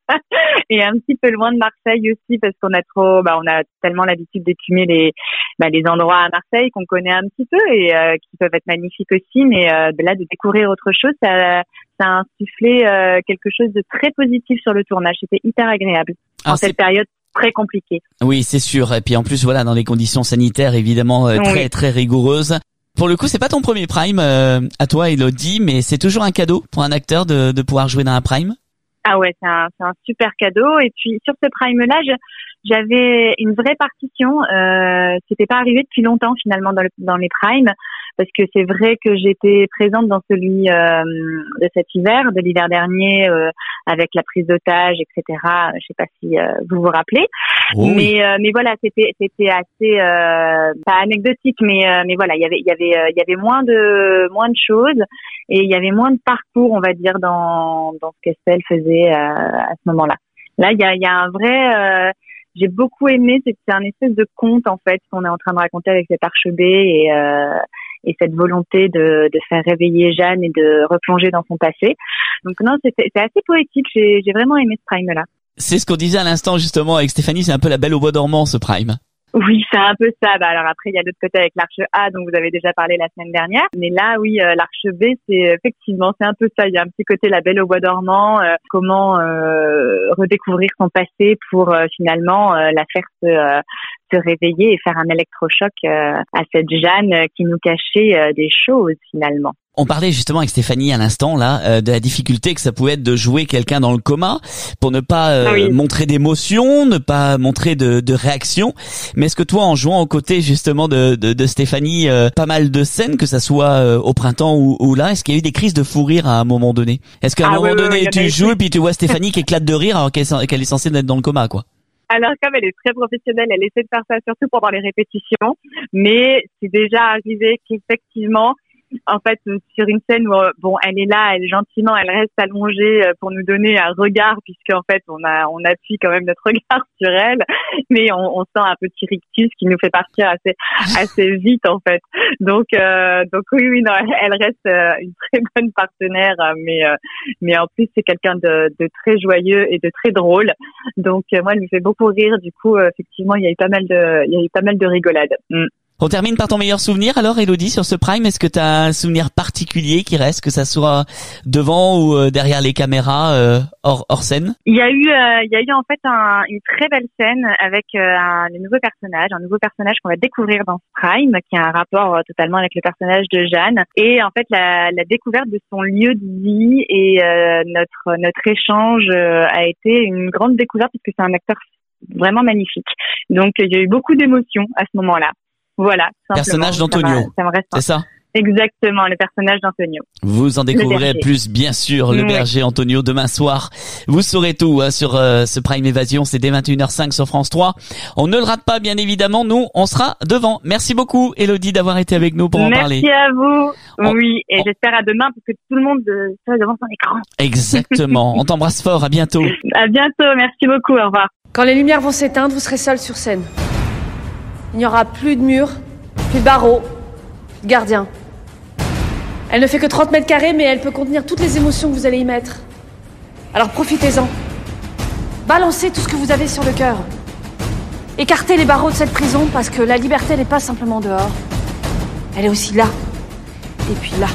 Speaker 17: et un petit peu loin de Marseille aussi parce qu'on a on a tellement l'habitude d'écumer les endroits à Marseille qu'on connaît un petit peu et qui peuvent être magnifiques aussi, mais là de découvrir autre chose, ça a insufflé quelque chose de très positif sur le tournage. C'était hyper agréable en cette période très compliquée.
Speaker 5: Oui, c'est sûr. Et puis en plus, voilà, dans les conditions sanitaires évidemment très très rigoureuses. Pour le coup, c'est pas ton premier Prime à toi, Elodie, mais c'est toujours un cadeau pour un acteur de pouvoir jouer dans un Prime.
Speaker 17: Ah ouais, c'est un super cadeau. Et puis sur ce Prime-là, j'avais une vraie partition. C'était pas arrivé depuis longtemps finalement dans les Primes, parce que c'est vrai que j'étais présente dans celui de cet hiver, de l'hiver dernier, avec la prise d'otage, etc. Je sais pas si vous vous rappelez, mais voilà, c'était assez pas anecdotique, mais voilà, il y avait moins de choses et il y avait moins de parcours, on va dire, dans ce qu'Estelle faisait à ce moment-là. Là, il y a un vrai j'ai beaucoup aimé, c'est un espèce de conte en fait qu'on est en train de raconter avec cet archebé et cette volonté de faire réveiller Jeanne et de replonger dans son passé. Donc non, c'est assez poétique, j'ai vraiment aimé ce Prime là.
Speaker 5: C'est ce qu'on disait à l'instant justement avec Stéphanie, c'est un peu la Belle au bois dormant ce Prime.
Speaker 17: Oui, c'est un peu ça. Alors après, il y a l'autre côté avec l'Arche A dont vous avez déjà parlé la semaine dernière. Mais là, oui, l'Arche B, c'est un peu ça. Il y a un petit côté La Belle au bois dormant, comment redécouvrir son passé pour finalement la faire se réveiller et faire un électrochoc à cette Jeanne qui nous cachait des choses finalement.
Speaker 5: On parlait justement avec Stéphanie à l'instant là de la difficulté que ça pouvait être de jouer quelqu'un dans le coma pour ne pas montrer d'émotion, ne pas montrer de réaction. Mais est-ce que toi, en jouant aux côtés justement de Stéphanie, pas mal de scènes, que ça soit au printemps ou là, est-ce qu'il y a eu des crises de fou rire à un moment donné? Est-ce qu'à un moment donné tu joues et puis tu vois Stéphanie qui éclate de rire alors qu'elle est censée être dans le coma, quoi?
Speaker 17: Alors, comme elle est très professionnelle, elle essaie de faire ça surtout pendant les répétitions. Mais c'est déjà arrivé qu'effectivement, en fait, sur une scène où, bon, elle est là, elle gentiment, elle reste allongée pour nous donner un regard, puisqu'en fait, on appuie quand même notre regard sur elle, mais on sent un petit rictus qui nous fait partir assez vite, en fait. Donc oui, non, elle reste une très bonne partenaire, mais en plus, c'est quelqu'un de très joyeux et de très drôle. Donc, moi, elle me fait beaucoup rire. Du coup, effectivement, il y a eu pas mal de rigolades.
Speaker 5: On termine par ton meilleur souvenir alors, Élodie, sur ce Prime. Est-ce que tu as un souvenir particulier qui reste, que ça soit devant ou derrière les caméras hors scène?
Speaker 17: Il y a eu en fait une très belle scène avec un nouveau personnage qu'on va découvrir dans ce Prime, qui a un rapport totalement avec le personnage de Jeanne, et en fait la découverte de son lieu de vie et notre échange a été une grande découverte puisque c'est un acteur vraiment magnifique. Donc il y a eu beaucoup d'émotions à ce moment-là. Voilà.
Speaker 5: Personnage d'Antonio. C'est ça?
Speaker 17: Exactement, le personnage d'Antonio.
Speaker 5: Vous en découvrirez plus, bien sûr, le berger Antonio demain soir. Vous saurez tout sur ce Prime Évasion, c'est dès 21h05 sur France 3. On ne le rate pas, bien évidemment, nous, on sera devant. Merci beaucoup, Élodie, d'avoir été avec nous pour en parler.
Speaker 17: Merci à vous. Oui, et j'espère à demain, parce que tout le monde sera devant son écran.
Speaker 5: Exactement. On t'embrasse fort, à bientôt.
Speaker 17: À bientôt, merci beaucoup, au revoir.
Speaker 14: Quand les lumières vont s'éteindre, vous serez seul sur scène. Il n'y aura plus de murs, plus de barreaux, plus de gardiens. Elle ne fait que 30 mètres carrés, mais elle peut contenir toutes les émotions que vous allez y mettre. Alors profitez-en. Balancez tout ce que vous avez sur le cœur. Écartez les barreaux de cette prison, parce que la liberté n'est pas simplement dehors. Elle est aussi là. Et puis là.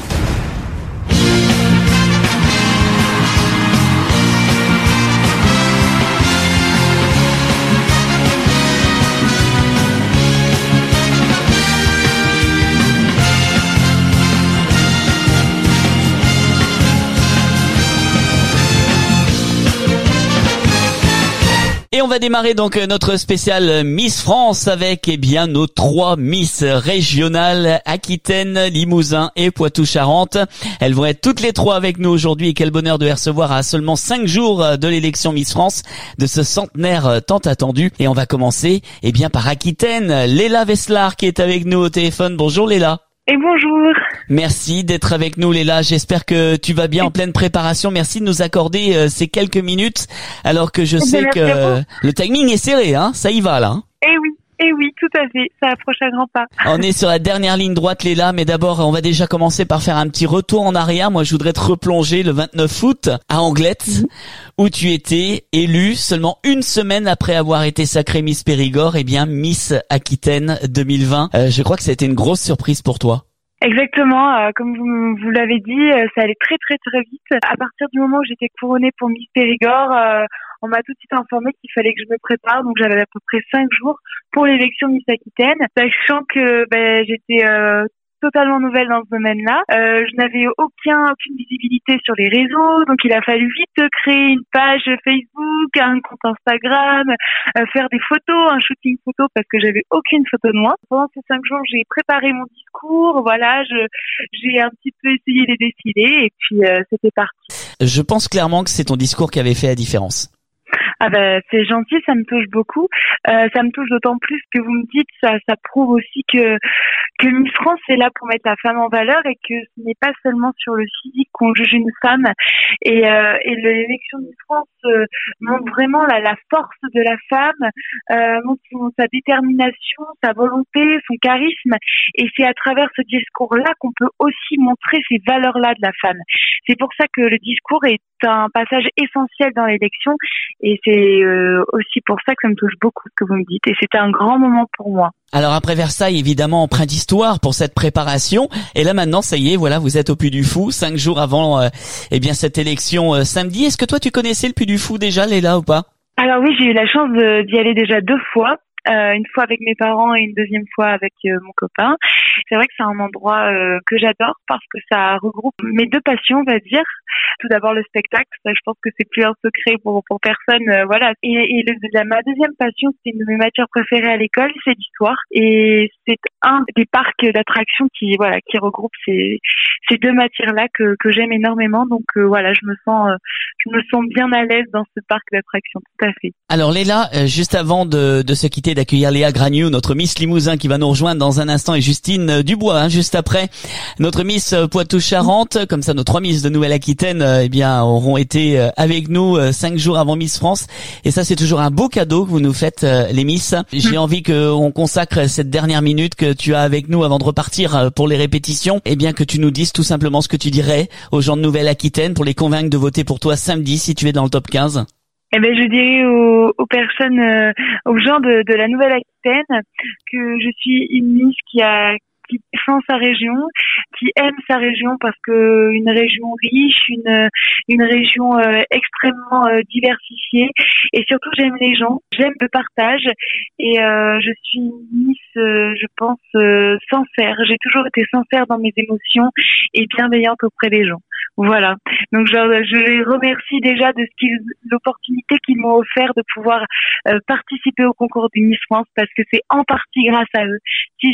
Speaker 5: Et on va démarrer donc notre spécial Miss France avec nos 3 Miss régionales, Aquitaine, Limousin et Poitou-Charentes. Elles vont être toutes les 3 avec nous aujourd'hui et quel bonheur de les recevoir à seulement 5 jours de l'élection Miss France, de ce centenaire tant attendu. Et on va commencer par Aquitaine, Léla Veslar qui est avec nous au téléphone. Bonjour Léla.
Speaker 18: Et bonjour.
Speaker 5: Merci d'être avec nous Léla, j'espère que tu vas bien en pleine préparation. Merci de nous accorder ces quelques minutes alors que je sais que le timing est serré, ça y va là.
Speaker 18: Eh oui, tout à fait, ça approche à grands pas.
Speaker 5: On est sur la dernière ligne droite Léla, mais d'abord on va déjà commencer par faire un petit retour en arrière. Moi je voudrais te replonger le 29 août à Anglet où tu étais élue seulement une semaine après avoir été sacrée Miss Périgord, Miss Aquitaine 2020. Je crois que ça a été une grosse surprise pour toi.
Speaker 18: Exactement, comme vous l'avez dit, ça allait très très très vite. À partir du moment où j'étais couronnée pour Miss Périgord, on m'a tout de suite informé qu'il fallait que je me prépare, donc j'avais à peu près 5 jours pour l'élection Miss Aquitaine, sachant que j'étais totalement nouvelle dans ce domaine-là. Je n'avais aucune visibilité sur les réseaux, donc il a fallu vite créer une page Facebook, un compte Instagram, faire des photos, un shooting photo parce que j'avais aucune photo de moi. Pendant ces 5 jours, j'ai préparé mon discours, voilà, j'ai un petit peu essayé les défilés et puis c'était parti.
Speaker 5: Je pense clairement que c'est ton discours qui avait fait la différence.
Speaker 18: Ah c'est gentil, ça me touche beaucoup. Ça me touche d'autant plus que vous me dites, ça prouve aussi que Miss France est là pour mettre la femme en valeur et que ce n'est pas seulement sur le physique qu'on juge une femme. Et l'élection de Miss France montre vraiment la force de la femme, montre sa détermination, sa volonté, son charisme. Et c'est à travers ce discours-là qu'on peut aussi montrer ces valeurs-là de la femme. C'est pour ça que le discours est un passage essentiel dans l'élection. Et c'est aussi pour ça que ça me touche beaucoup ce que vous me dites. Et c'était un grand moment pour moi.
Speaker 5: Alors après Versailles, évidemment, empreint d'histoire pour cette préparation. Et là maintenant, ça y est, voilà, vous êtes au Puy du Fou, 5 jours avant cette élection samedi. Est-ce que toi, tu connaissais le Puy du Fou déjà, Léla, ou pas?
Speaker 18: Alors oui, j'ai eu la chance d'y aller déjà 2 fois. Une fois avec mes parents et une deuxième fois avec mon copain. C'est vrai que c'est un endroit que j'adore parce que ça regroupe mes 2 passions, on va dire. Tout d'abord le spectacle, ça je pense que c'est plus un secret pour personne, voilà. Et ma deuxième passion, c'est une de mes matières préférées à l'école, c'est l'histoire. Et c'est un des parcs d'attractions qui regroupe ces 2 matières-là que j'aime énormément. Donc voilà, je me sens bien à l'aise dans ce parc d'attractions, tout à fait.
Speaker 5: Alors Léla, juste avant de se quitter, d'accueillir Léa Gragnou, notre Miss Limousin qui va nous rejoindre dans un instant, et Justine Dubois, juste après, notre Miss Poitou-Charentes. Comme ça, nos 3 Miss de Nouvelle-Aquitaine, auront été avec nous 5 jours avant Miss France. Et ça, c'est toujours un beau cadeau que vous nous faites, les Miss. J'ai envie qu'on consacre cette dernière minute que tu as avec nous avant de repartir pour les répétitions. Que tu nous dises tout simplement ce que tu dirais aux gens de Nouvelle-Aquitaine pour les convaincre de voter pour toi samedi si tu es dans le top 15.
Speaker 18: Je dirais aux personnes, aux gens de la Nouvelle-Aquitaine que je suis une Miss qui défend sa région, qui aime sa région parce que une région riche, une région extrêmement diversifiée, et surtout j'aime les gens, j'aime le partage, et je suis une Miss, je pense, sincère. J'ai toujours été sincère dans mes émotions et bienveillante auprès des gens. Voilà. Donc je les remercie déjà de l'opportunité qu'ils m'ont offert de pouvoir participer au concours du Miss France, parce que c'est en partie grâce à eux si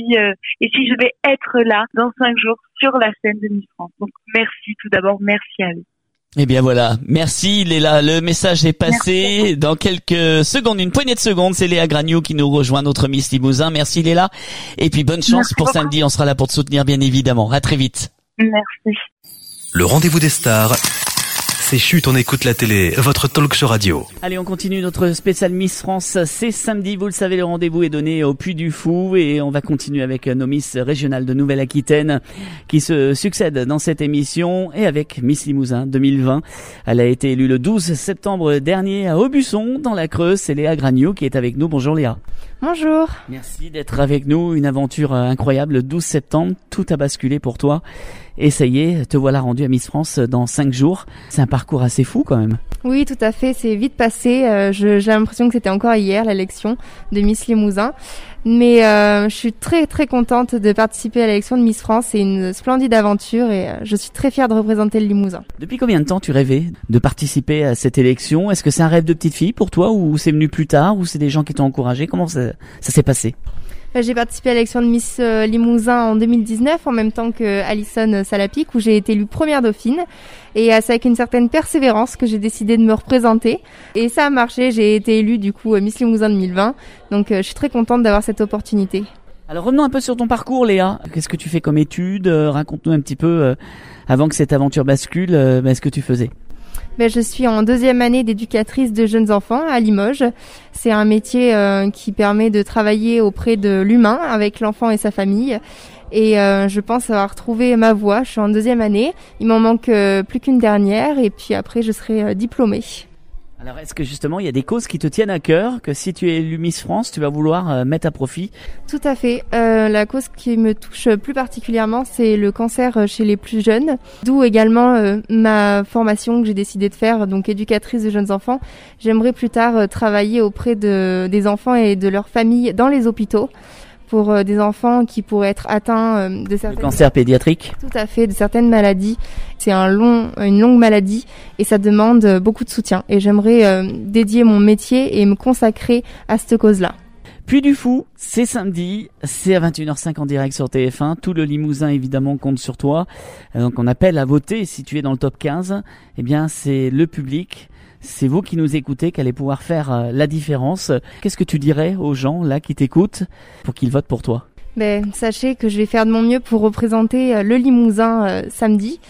Speaker 18: je vais être là dans 5 jours sur la scène de Miss France. Donc merci tout d'abord, merci à eux.
Speaker 5: Voilà, merci Léla, le message est passé. Merci. Dans quelques secondes, une poignée de secondes, c'est Léa Gragnou qui nous rejoint, notre Miss Limousin. Merci Léla, et puis bonne chance pour samedi, on sera là pour te soutenir bien évidemment. À très vite.
Speaker 18: Merci.
Speaker 7: Le rendez-vous des stars, c'est Chut, on écoute la télé, votre talk show radio.
Speaker 5: Allez, on continue notre spécial Miss France. C'est samedi, vous le savez, le rendez-vous est donné au Puy du Fou, et on va continuer avec nos Miss régionales de Nouvelle-Aquitaine qui se succèdent dans cette émission, et avec Miss Limousin 2020. Elle a été élue le 12 septembre dernier à Aubusson, dans la Creuse. C'est Léa Gragnou qui est avec nous. Bonjour Léa.
Speaker 19: Bonjour.
Speaker 5: Merci d'être avec nous. Une aventure incroyable. Le 12 septembre, tout a basculé pour toi. Et ça y est, te voilà rendue à Miss France dans 5 jours. C'est un parcours assez fou quand même.
Speaker 19: Oui, tout à fait. C'est vite passé. J'ai l'impression que c'était encore hier, l'élection de Miss Limousin. Mais je suis très très contente de participer à l'élection de Miss France. C'est une splendide aventure et je suis très fière de représenter le Limousin.
Speaker 5: Depuis combien de temps tu rêvais de participer à cette élection? Est-ce que c'est un rêve de petite fille pour toi, ou c'est venu plus tard, ou c'est des gens qui t'ont encouragé? Comment ça s'est passé?
Speaker 19: J'ai participé à l'élection de Miss Limousin en 2019, en même temps que Alison Salapic, où j'ai été élue première dauphine. Et c'est avec une certaine persévérance que j'ai décidé de me représenter. Et ça a marché, j'ai été élue du coup Miss Limousin 2020. Donc je suis très contente d'avoir cette opportunité.
Speaker 5: Alors revenons un peu sur ton parcours, Léa. Qu'est-ce que tu fais comme études? Raconte-nous un petit peu, avant que cette aventure bascule, ce que tu faisais.
Speaker 19: Je suis en 2e année d'éducatrice de jeunes enfants à Limoges. C'est un métier qui permet de travailler auprès de l'humain avec l'enfant et sa famille. Et je pense avoir trouvé ma voie. Je suis en 2e année. Il m'en manque plus qu'une dernière, et puis après je serai diplômée.
Speaker 5: Alors est-ce que justement il y a des causes qui te tiennent à cœur, que si tu es élue Miss France, tu vas vouloir mettre à profit?
Speaker 19: Tout à fait. La cause qui me touche plus particulièrement, c'est le cancer chez les plus jeunes. D'où également ma formation que j'ai décidé de faire, donc éducatrice de jeunes enfants. J'aimerais plus tard travailler auprès des enfants et de leurs familles dans les hôpitaux, pour des enfants qui pourraient être atteints de certains
Speaker 5: cancers pédiatriques.
Speaker 19: Tout à fait, de certaines maladies. C'est une longue maladie et ça demande beaucoup de soutien. Et j'aimerais dédier mon métier et me consacrer à cette cause-là.
Speaker 5: Puy du Fou, c'est samedi, c'est à 21h05 en direct sur TF1. Tout le Limousin, évidemment, compte sur toi. Donc on appelle à voter si tu es dans le top 15. C'est le public. C'est vous qui nous écoutez qui allez pouvoir faire la différence. Qu'est-ce que tu dirais aux gens là qui t'écoutent pour qu'ils votent pour toi?
Speaker 19: Sachez que je vais faire de mon mieux pour représenter le Limousin samedi.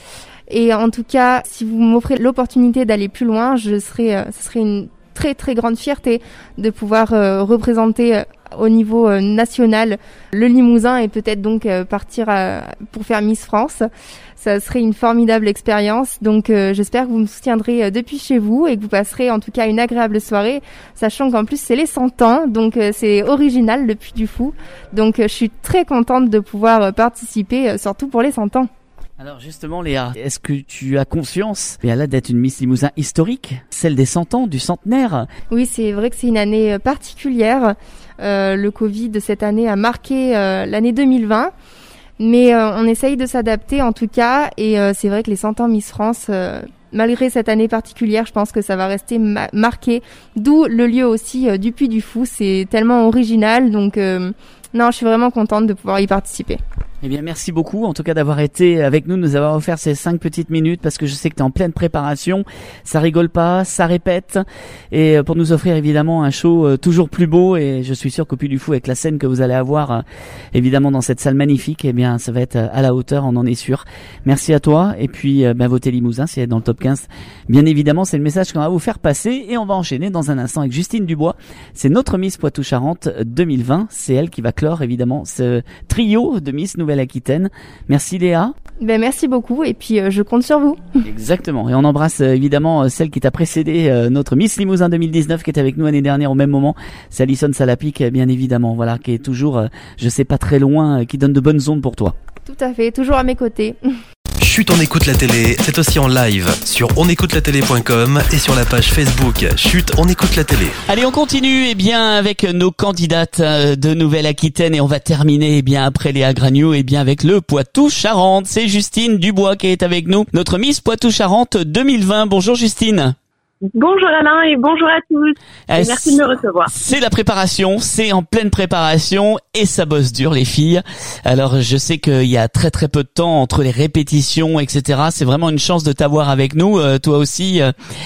Speaker 19: Et en tout cas, si vous m'offrez l'opportunité d'aller plus loin, ce serait une très très grande fierté de pouvoir représenter au niveau national le Limousin et peut-être donc partir pour faire Miss France. Ça serait une formidable expérience. Donc j'espère que vous me soutiendrez depuis chez vous et que vous passerez en tout cas une agréable soirée, sachant qu'en plus c'est les 100 ans, donc c'est original le Puy du Fou. Donc je suis très contente de pouvoir participer, surtout pour les 100 ans.
Speaker 5: Alors justement Léa, est-ce que tu as conscience là d'être une Miss Limousin historique, celle des 100 ans, du centenaire?
Speaker 19: Oui, c'est vrai que c'est une année particulière. Le Covid de cette année a marqué l'année 2020. Mais on essaye de s'adapter en tout cas, et c'est vrai que les 100 ans Miss France, malgré cette année particulière, je pense que ça va rester marqué. D'où le lieu aussi du Puy du Fou, c'est tellement original, donc non, je suis vraiment contente de pouvoir y participer.
Speaker 5: Eh bien, merci beaucoup, en tout cas, d'avoir été avec nous, de nous avoir offert ces 5 petites minutes, parce que je sais que tu es en pleine préparation. Ça rigole pas, ça répète. Et pour nous offrir, évidemment, un show toujours plus beau. Et je suis sûr qu'au Puy du Fou, avec la scène que vous allez avoir, évidemment, dans cette salle magnifique, eh bien, ça va être à la hauteur, on en est sûr. Merci à toi. Et puis, votez Limousin, si elle est dans le top 15. Bien évidemment, c'est le message qu'on va vous faire passer. Et on va enchaîner dans un instant avec Justine Dubois. C'est notre Miss Poitou-Charentes 2020. C'est elle qui va clore, évidemment, ce trio de Miss Nouvelle-Aquitaine. Merci Léa.
Speaker 19: Merci beaucoup et puis je compte sur vous.
Speaker 5: Exactement. Et on embrasse évidemment celle qui t'a précédé, notre Miss Limousin 2019 qui était avec nous l'année dernière au même moment. C'est Alison Salapic, bien évidemment, voilà, qui est toujours, je sais pas très loin, qui donne de bonnes ondes pour toi.
Speaker 19: Tout à fait, toujours à mes côtés.
Speaker 7: Chut, on écoute la télé, c'est aussi en live sur onécoutelatélé.com et sur la page Facebook Chut, on écoute la télé.
Speaker 5: Allez, on continue avec nos candidates de Nouvelle-Aquitaine et on va terminer après Léa Gragnou avec le Poitou-Charentes. C'est Justine Dubois qui est avec nous, notre Miss Poitou-Charentes 2020. Bonjour Justine.
Speaker 20: Bonjour Alain et bonjour à tous. Et merci de me recevoir.
Speaker 5: C'est la préparation, c'est en pleine préparation et ça bosse dur les filles. Alors je sais qu'il y a très très peu de temps entre les répétitions, etc. C'est vraiment une chance de t'avoir avec nous, toi aussi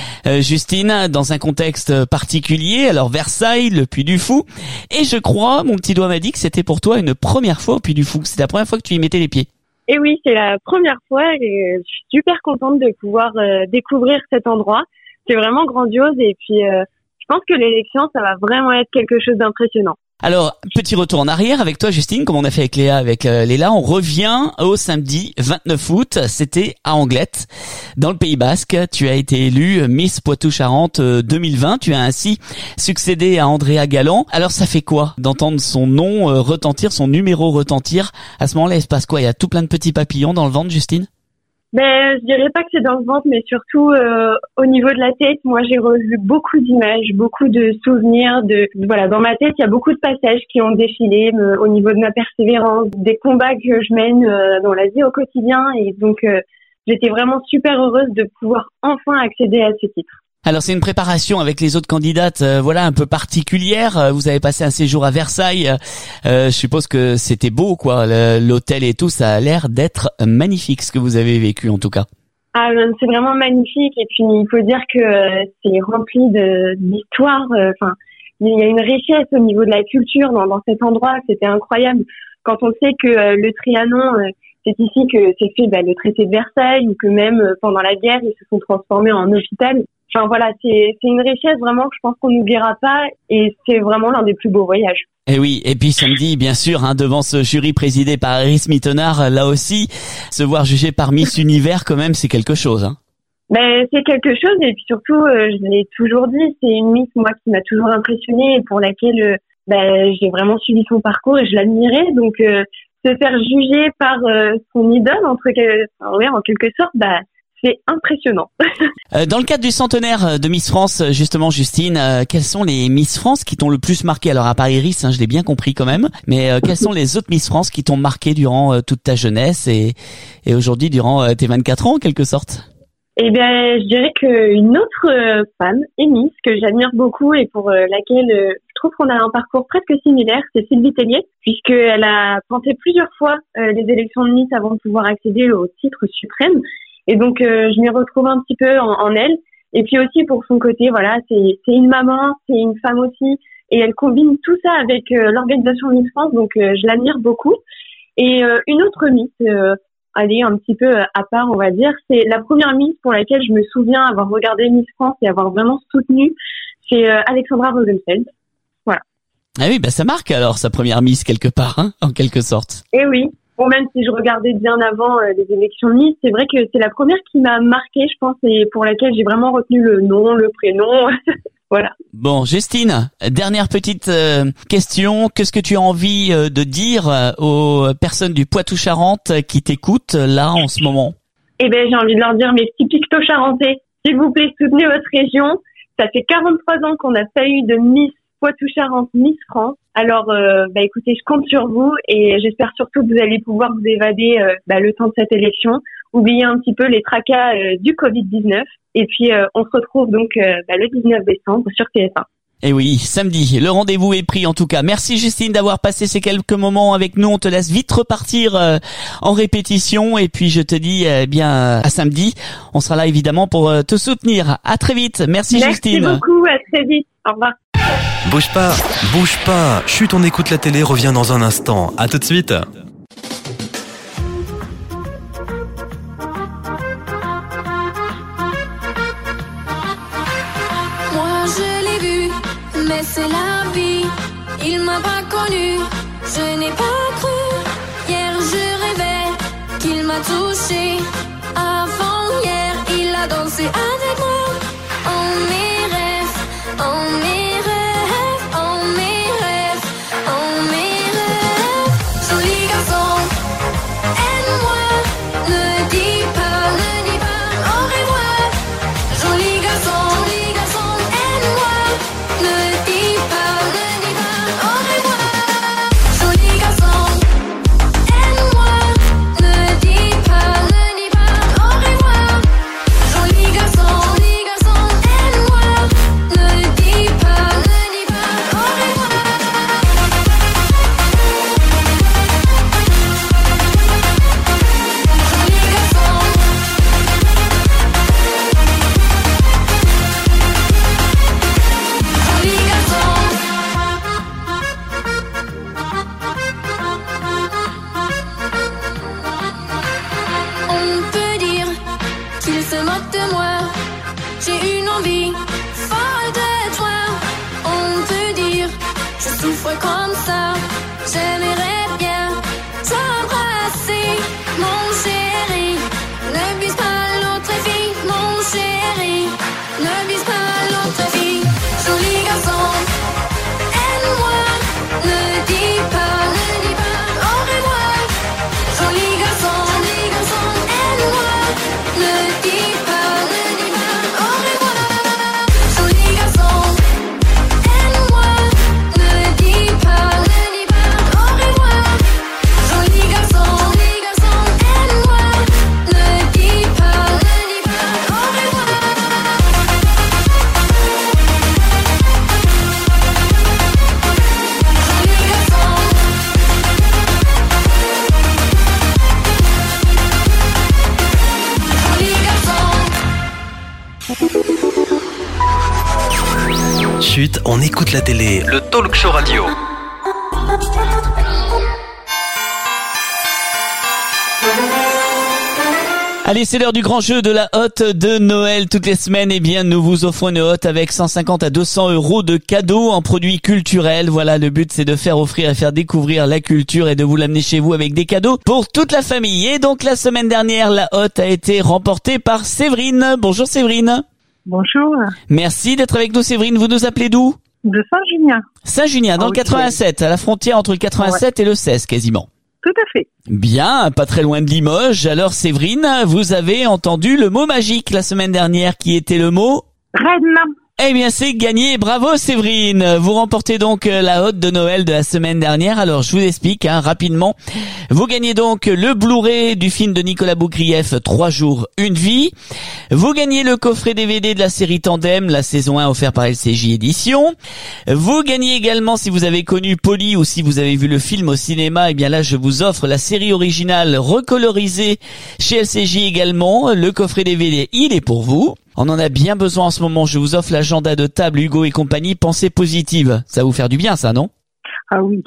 Speaker 5: Justine, dans un contexte particulier. Alors Versailles, le Puy du Fou. Et je crois, mon petit doigt m'a dit que c'était pour toi une première fois au Puy du Fou. C'est la première fois que tu y mettais les pieds.
Speaker 20: Et oui, c'est la première fois et je suis super contente de pouvoir découvrir cet endroit. C'est vraiment grandiose et puis je pense que l'élection, ça va vraiment être quelque chose d'impressionnant.
Speaker 5: Alors, petit retour en arrière avec toi Justine, comme on a fait avec Léa, Léla, on revient au samedi 29 août, c'était à Anglette, dans le Pays Basque. Tu as été élue Miss Poitou-Charentes 2020, tu as ainsi succédé à Andrea Galland. Alors ça fait quoi d'entendre son nom retentir, son numéro retentir? À ce moment-là, il se passe quoi? Il y a tout plein de petits papillons dans le ventre, Justine?
Speaker 20: Je dirais pas que c'est dans le ventre, mais surtout au niveau de la tête. Moi, j'ai revu beaucoup d'images, beaucoup de souvenirs. Voilà, dans ma tête, il y a beaucoup de passages qui ont défilé au niveau de ma persévérance, des combats que je mène dans la vie au quotidien. Et donc, j'étais vraiment super heureuse de pouvoir enfin accéder à ce titre.
Speaker 5: Alors c'est une préparation avec les autres candidates, un peu particulière. Vous avez passé un séjour à Versailles. Je suppose que c'était beau, quoi. L'hôtel et tout, ça a l'air d'être magnifique, ce que vous avez vécu en tout cas.
Speaker 20: Ah, c'est vraiment magnifique. Et puis il faut dire que c'est rempli d'histoires. Il y a une richesse au niveau de la culture dans cet endroit. C'était incroyable. Quand on sait que le Trianon, c'est ici que s'est fait le traité de Versailles, ou que même pendant la guerre, ils se sont transformés en hôpital. Enfin voilà, c'est une richesse vraiment que je pense qu'on n'oubliera pas et c'est vraiment l'un des plus beaux voyages.
Speaker 5: Et oui, et puis samedi, bien sûr, devant ce jury présidé par Iris Mittenard, là aussi, se voir jugé par Miss Univers, quand même, c'est quelque chose.
Speaker 20: C'est quelque chose et puis surtout, je l'ai toujours dit, c'est une Miss, moi, qui m'a toujours impressionnée et pour laquelle j'ai vraiment suivi son parcours et je l'admirais. Donc, se faire juger par son idole, en quelque sorte, c'est impressionnant.
Speaker 5: Dans le cadre du centenaire de Miss France, justement, Justine, quelles sont les Miss France qui t'ont le plus marqué? Alors, à part Iris, je l'ai bien compris quand même, mais quelles sont les autres Miss France qui t'ont marqué durant toute ta jeunesse et aujourd'hui durant tes 24 ans, en quelque sorte?
Speaker 20: Je dirais qu'une autre femme, Miss, que j'admire beaucoup et pour laquelle je trouve qu'on a un parcours presque similaire, c'est Sylvie Tellier, puisqu'elle a tenté plusieurs fois les élections de Miss avant de pouvoir accéder au titre suprême. Et donc, je m'y retrouve un petit peu en elle. Et puis aussi pour son côté, voilà, c'est une maman, c'est une femme aussi. Et elle combine tout ça avec l'organisation Miss France. Donc, je l'admire beaucoup. Et une autre Miss, allez, un petit peu à part, on va dire. C'est la première Miss pour laquelle je me souviens avoir regardé Miss France et avoir vraiment soutenu. C'est Alexandra Rosenfeld. Voilà.
Speaker 5: Ah oui, bah ça marque alors sa première Miss quelque part, hein, en quelque sorte.
Speaker 20: Et oui. Bon, même si je regardais bien avant les élections de Miss, c'est vrai que c'est la première qui m'a marquée, je pense, et pour laquelle j'ai vraiment retenu le nom, le prénom. Voilà.
Speaker 5: Bon, Justine, dernière petite question. Qu'est-ce que tu as envie de dire aux personnes du Poitou-Charentes qui t'écoutent là en ce moment?
Speaker 20: Eh ben, j'ai envie de leur dire, mes petits picto-charentais, s'il vous plaît, soutenez votre région. Ça fait 43 ans qu'on n'a pas eu de Miss Poitou-Charentes, Miss France. Alors, écoutez, je compte sur vous et j'espère surtout que vous allez pouvoir vous évader le temps de cette élection. Oubliez un petit peu les tracas du Covid-19. Et puis, on se retrouve donc le 19 décembre sur TF1.
Speaker 5: Et oui, samedi, le rendez-vous est pris en tout cas. Merci Justine d'avoir passé ces quelques moments avec nous. On te laisse vite repartir en répétition. Et puis, je te dis à samedi. On sera là évidemment pour te soutenir. À très vite. Merci Justine.
Speaker 20: Merci beaucoup, à très vite. Au revoir.
Speaker 7: Bouge pas. Chut, on écoute la télé, revient dans un instant. À tout de suite.
Speaker 6: Moi je l'ai vu, mais c'est la vie. Il m'a pas connu, je n'ai pas cru. Hier je rêvais qu'il m'a touché. Avant hier, il a dansé avec moi. En mes rêves, en mes rêves. Comme ça, j'aimerais bien t'embrasser, mon chéri. Ne bise pas l'autre fille, mon chéri. Ne bise pas l'autre fille. Joli garçon, aime-moi. Ne dis pas au revoir. Joli garçon, aime-moi. Ne dis pas au revoir. Joli garçon.
Speaker 7: Chut, on écoute la télé. Le talk show radio.
Speaker 5: Allez, c'est l'heure du grand jeu de la hotte de Noël. Toutes les semaines, eh bien, nous vous offrons une hotte avec 150 à 200 € de cadeaux en produits culturels. Voilà, le but, c'est de faire offrir et faire découvrir la culture et de vous l'amener chez vous avec des cadeaux pour toute la famille. Et donc, la semaine dernière, la hotte a été remportée par Séverine. Bonjour Séverine.
Speaker 18: Bonjour.
Speaker 5: Merci d'être avec nous Séverine. Vous nous appelez d'où?
Speaker 18: De Saint-Junien.
Speaker 5: Saint-Junien, dans le 87, à la frontière entre le 87 et le 16 quasiment.
Speaker 18: Tout à fait.
Speaker 5: Bien, pas très loin de Limoges. Alors Séverine, vous avez entendu le mot magique la semaine dernière qui était le mot
Speaker 18: reine.
Speaker 5: Eh bien, c'est gagné. Bravo, Séverine. Vous remportez donc la hotte de Noël de la semaine dernière. Alors, je vous explique rapidement. Vous gagnez donc le Blu-ray du film de Nicolas Boukrieff, 3 jours, une vie. Vous gagnez le coffret DVD de la série Tandem, la saison 1 offert par LCJ Éditions. Vous gagnez également, si vous avez connu Polly ou si vous avez vu le film au cinéma, eh bien là, je vous offre la série originale recolorisée chez LCJ également. Le coffret DVD, il est pour vous. On en a bien besoin en ce moment. Je vous offre l'agenda de table Hugo et compagnie. Pensée positive. Ça va vous faire du bien, ça, non?
Speaker 18: Ah oui.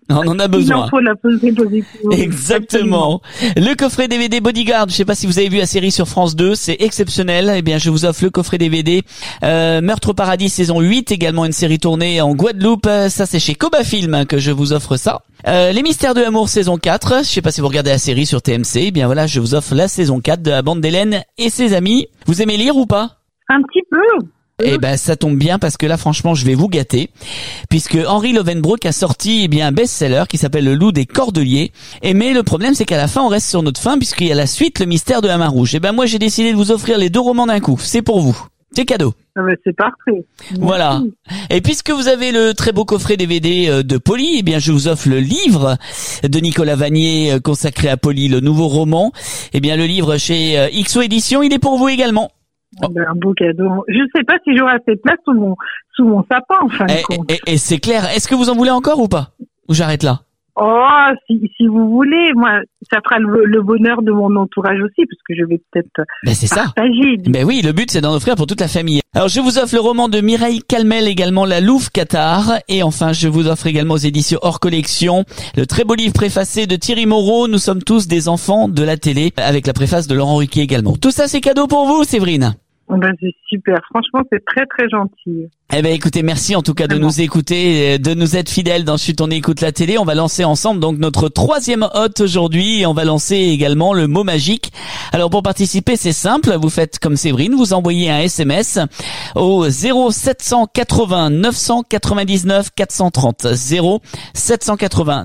Speaker 5: On en a besoin.
Speaker 18: Il en faut la poser positive.
Speaker 5: Exactement. Le coffret DVD Bodyguard, je sais pas si vous avez vu la série sur France 2, c'est exceptionnel. Eh bien, je vous offre le coffret DVD. Meurtre au paradis saison 8, également une série tournée en Guadeloupe. Ça, c'est chez Koba Film que je vous offre ça. Les mystères de l'amour saison 4. Je sais pas si vous regardez la série sur TMC. Eh bien voilà, je vous offre la saison 4 de la bande d'Hélène et ses amis. Vous aimez lire ou pas?
Speaker 18: Un petit peu.
Speaker 5: Eh ben, ça tombe bien parce que là, franchement, je vais vous gâter. Puisque Henri Lovenbroek a sorti, un best-seller qui s'appelle Le Loup des Cordeliers. Mais le problème, c'est qu'à la fin, on reste sur notre fin puisqu'il y a la suite, Le Mystère de la Main Rouge. Eh ben, moi, j'ai décidé de vous offrir les 2 romans d'un coup. C'est pour vous. C'est cadeau.
Speaker 18: Ah ben, c'est parfait.
Speaker 5: Voilà. Et puisque vous avez le très beau coffret DVD de Polly, eh bien, je vous offre le livre de Nicolas Vanier consacré à Polly, le nouveau roman. Eh bien, le livre chez XO Éditions, il est pour vous également.
Speaker 18: Un beau cadeau. Je sais pas si j'aurai assez de place sous mon sapin, en fin de compte.
Speaker 5: Et c'est clair. Est-ce que vous en voulez encore ou pas? Ou j'arrête là?
Speaker 18: Oh, si vous voulez, moi, ça fera le bonheur de mon entourage aussi, parce que je vais peut-être
Speaker 5: c'est
Speaker 18: partager.
Speaker 5: Ça. Ben oui, le but, c'est d'en offrir pour toute la famille. Alors, je vous offre le roman de Mireille Calmel, également La Louve Cathare. Et enfin, je vous offre également aux éditions hors collection le très beau livre préfacé de Thierry Moreau, Nous sommes tous des enfants de la télé, avec la préface de Laurent Ruquier également. Tout ça, c'est cadeau pour vous, Séverine.
Speaker 18: Ben, c'est super. Franchement, c'est très, très gentil.
Speaker 5: Eh ben, écoutez, merci en tout cas de nous écouter, de nous être fidèles dans Chut, on écoute la télé. On va lancer ensemble donc notre 3e hôte aujourd'hui et on va lancer également le mot magique. Alors, pour participer, c'est simple. Vous faites comme Séverine, vous envoyez un SMS au 0780 999 430. 0780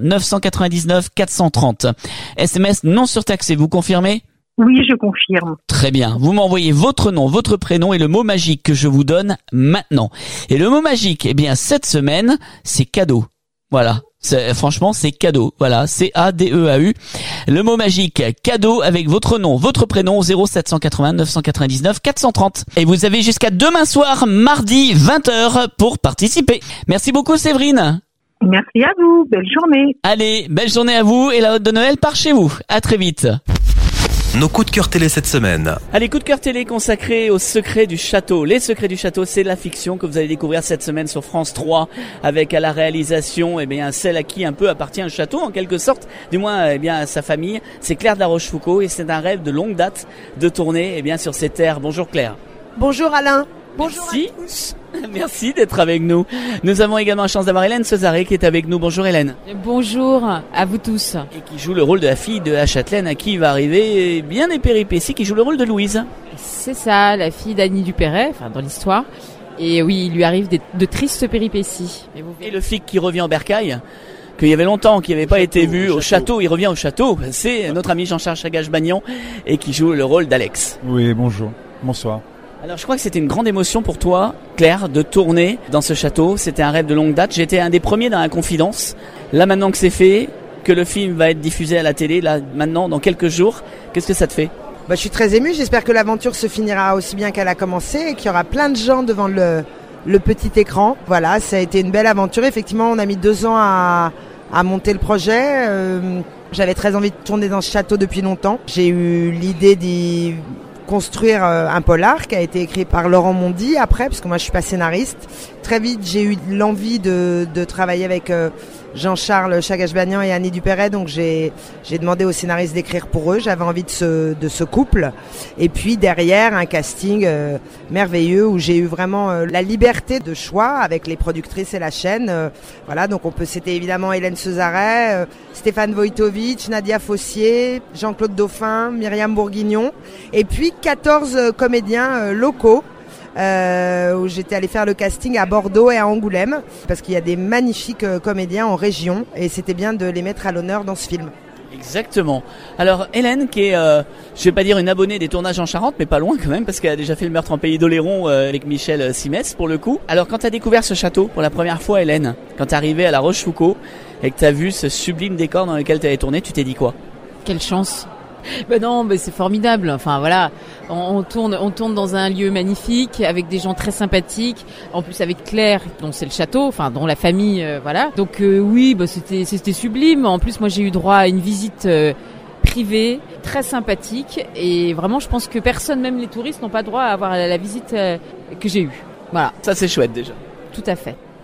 Speaker 5: 999 430. SMS non surtaxé, vous confirmez?
Speaker 18: Oui, je confirme.
Speaker 5: Très bien. Vous m'envoyez votre nom, votre prénom et le mot magique que je vous donne maintenant. Et le mot magique, cette semaine, c'est cadeau. Voilà. Franchement, c'est cadeau. Voilà. C-A-D-E-A-U. Le mot magique, cadeau avec votre nom, votre prénom, 0780 999 430. Et vous avez jusqu'à demain soir, mardi, 20h pour participer. Merci beaucoup, Séverine.
Speaker 18: Merci à vous. Belle journée.
Speaker 5: Allez, belle journée à vous et la hôte de Noël par chez vous. À très vite.
Speaker 7: Nos coups de cœur télé cette semaine.
Speaker 5: Allez, coup de cœur télé consacré aux secrets du château. Les secrets du château, c'est la fiction que vous allez découvrir cette semaine sur France 3 avec à la réalisation, celle à qui un peu appartient le château en quelque sorte, du moins, à sa famille. C'est Claire de la Rochefoucauld et c'est un rêve de longue date de tourner, sur ces terres. Bonjour Claire.
Speaker 21: Bonjour Alain. Bonjour
Speaker 5: Merci.
Speaker 21: À tous.
Speaker 5: Merci d'être avec nous. Nous avons également la chance d'avoir Hélène Cesaré qui est avec nous. Bonjour Hélène.
Speaker 22: Bonjour à vous tous.
Speaker 5: Et qui joue le rôle de la fille de la Châtelaine à qui il va arriver bien des péripéties, qui joue le rôle de Louise.
Speaker 22: C'est ça, la fille d'Annie Dupéret, dans l'histoire. Et oui, il lui arrive de tristes péripéties.
Speaker 5: Et le flic qui revient en bercail, qu'il y avait longtemps, qui n'avait pas été vu au château, il revient au château. C'est notre ami Jean-Charles Chagage-Bagnon et qui joue le rôle d'Alex.
Speaker 23: Oui, bonjour. Bonsoir.
Speaker 5: Alors je crois que c'était une grande émotion pour toi, Claire, de tourner dans ce château. C'était un rêve de longue date. J'étais un des premiers dans la confidence. Là maintenant que c'est fait, que le film va être diffusé à la télé, là maintenant, dans quelques jours, qu'est-ce que ça te fait?
Speaker 21: Je suis très émue. J'espère que l'aventure se finira aussi bien qu'elle a commencé et qu'il y aura plein de gens devant le petit écran. Voilà, ça a été une belle aventure. Effectivement, on a mis 2 ans à monter le projet. J'avais très envie de tourner dans ce château depuis longtemps. J'ai eu l'idée d'y construire un polar qui a été écrit par Laurent Mondy après, parce que moi je suis pas scénariste. Très vite j'ai eu l'envie de travailler avec Jean-Charles Chagage-Bagnon et Annie Dupéret, donc j'ai demandé aux scénaristes d'écrire pour eux. J'avais envie de ce couple. Et puis derrière un casting merveilleux où j'ai eu vraiment la liberté de choix avec les productrices et la chaîne. Voilà, donc c'était évidemment Hélène Cesaré, Stéphane Wojtowicz, Nadia Fossier, Jean-Claude Dauphin, Myriam Bourguignon, et puis 14 comédiens locaux. Où j'étais allée faire le casting à Bordeaux et à Angoulême parce qu'il y a des magnifiques comédiens en région et c'était bien de les mettre à l'honneur dans ce film.
Speaker 5: Exactement. Alors Hélène qui est, je vais pas dire une abonnée des tournages en Charente, mais pas loin quand même parce qu'elle a déjà fait le meurtre en Pays d'Oléron avec Michel Simès pour le coup. Alors quand tu as découvert ce château pour la première fois Hélène, quand tu es arrivée à la Rochefoucauld et que tu as vu ce sublime décor dans lequel tu avais tourné, tu t'es dit quoi?
Speaker 22: Quelle chance. Non, c'est formidable. Enfin voilà, on tourne dans un lieu magnifique avec des gens très sympathiques. En plus avec Claire, dont c'est le château, dont la famille, voilà. Donc oui, c'était sublime. En plus moi j'ai eu droit à une visite privée, très sympathique. Et vraiment je pense que personne, même les touristes, n'ont pas droit à avoir la visite que j'ai eue. Voilà.
Speaker 5: Ça c'est chouette déjà.
Speaker 22: Tout à fait.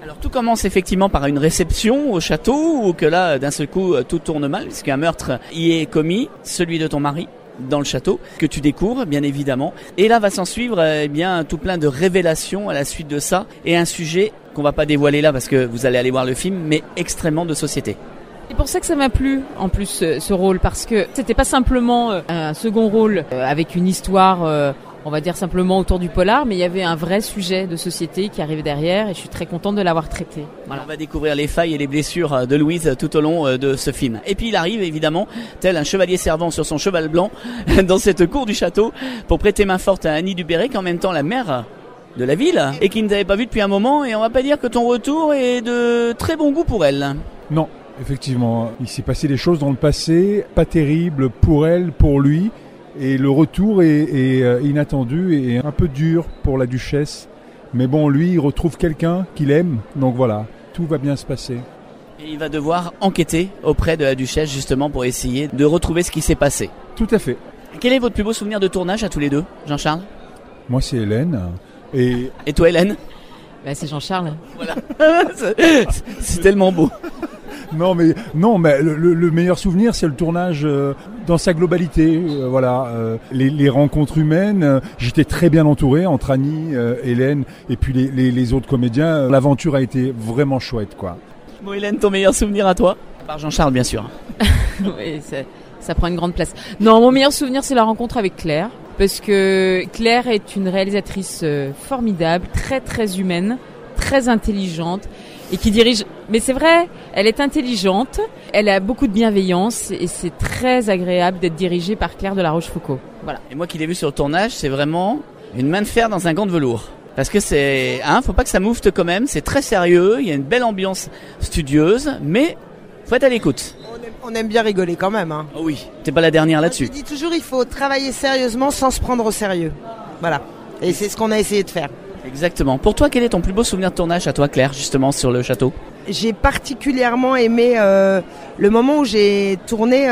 Speaker 5: Alors tout commence effectivement par une réception au château, ou que là, d'un seul coup, tout tourne mal, puisqu'un meurtre y est commis, celui de ton mari, dans le château, que tu découvres, bien évidemment. Et là va s'en suivre bien tout plein de révélations à la suite de ça, et un sujet qu'on va pas dévoiler là, parce que vous allez aller voir le film, mais extrêmement de société.
Speaker 22: C'est pour ça que ça m'a plu, en plus, ce rôle, parce que c'était pas simplement un second rôle avec une histoire... on va dire simplement autour du polar, mais il y avait un vrai sujet de société qui arrivait derrière et je suis très contente de l'avoir traité. Voilà.
Speaker 5: On va découvrir les failles et les blessures de Louise tout au long de ce film. Et puis il arrive évidemment, tel un chevalier servant sur son cheval blanc, dans cette cour du château, pour prêter main forte à Annie Dupéré, qui est en même temps la mère de la ville, et qui ne t'avait pas vu depuis un moment, et on va pas dire que ton retour est de très bon goût pour elle.
Speaker 1: Non, effectivement, il s'est passé des choses dans le passé, pas terribles pour elle, pour lui. Et le retour est inattendu et un peu dur pour la duchesse. Mais bon, lui, il retrouve quelqu'un qu'il aime. Donc voilà, tout va bien se passer.
Speaker 5: Et il va devoir enquêter auprès de la duchesse justement pour essayer de retrouver ce qui s'est passé.
Speaker 1: Tout à fait.
Speaker 5: Quel est votre plus beau souvenir de tournage à tous les deux, Jean-Charles ?
Speaker 1: Moi, c'est Hélène. Et
Speaker 5: toi, Hélène ?
Speaker 22: C'est Jean-Charles.
Speaker 5: Voilà. C'est tellement beau.
Speaker 1: Non, mais le meilleur souvenir, c'est le tournage dans sa globalité. Les rencontres humaines. J'étais très bien entouré entre Annie, Hélène et puis les autres comédiens. L'aventure a été vraiment chouette, quoi.
Speaker 5: Bon, Hélène, ton meilleur souvenir à toi ? Par Jean-Charles, bien sûr.
Speaker 22: Oui, ça prend une grande place. Non, mon meilleur souvenir, c'est la rencontre avec Claire. Parce que Claire est une réalisatrice formidable, très très humaine, très intelligente. Et qui dirige, mais c'est vrai, elle est intelligente, elle a beaucoup de bienveillance et c'est très agréable d'être dirigée par Claire de la Rochefoucauld. Voilà.
Speaker 5: Et moi qui l'ai vu sur le tournage, c'est vraiment une main de fer dans un gant de velours. Parce que faut pas que ça moufte quand même, c'est très sérieux, il y a une belle ambiance studieuse, mais faut être à l'écoute.
Speaker 21: On aime bien rigoler quand même. Hein.
Speaker 5: Oh oui, t'es pas la dernière là-dessus.
Speaker 21: Je dis toujours, il faut travailler sérieusement sans se prendre au sérieux. Voilà. Et c'est ce qu'on a essayé de faire.
Speaker 5: Exactement. Pour toi, quel est ton plus beau souvenir de tournage à toi, Claire, justement, sur le château ?
Speaker 21: J'ai particulièrement aimé le moment où j'ai tourné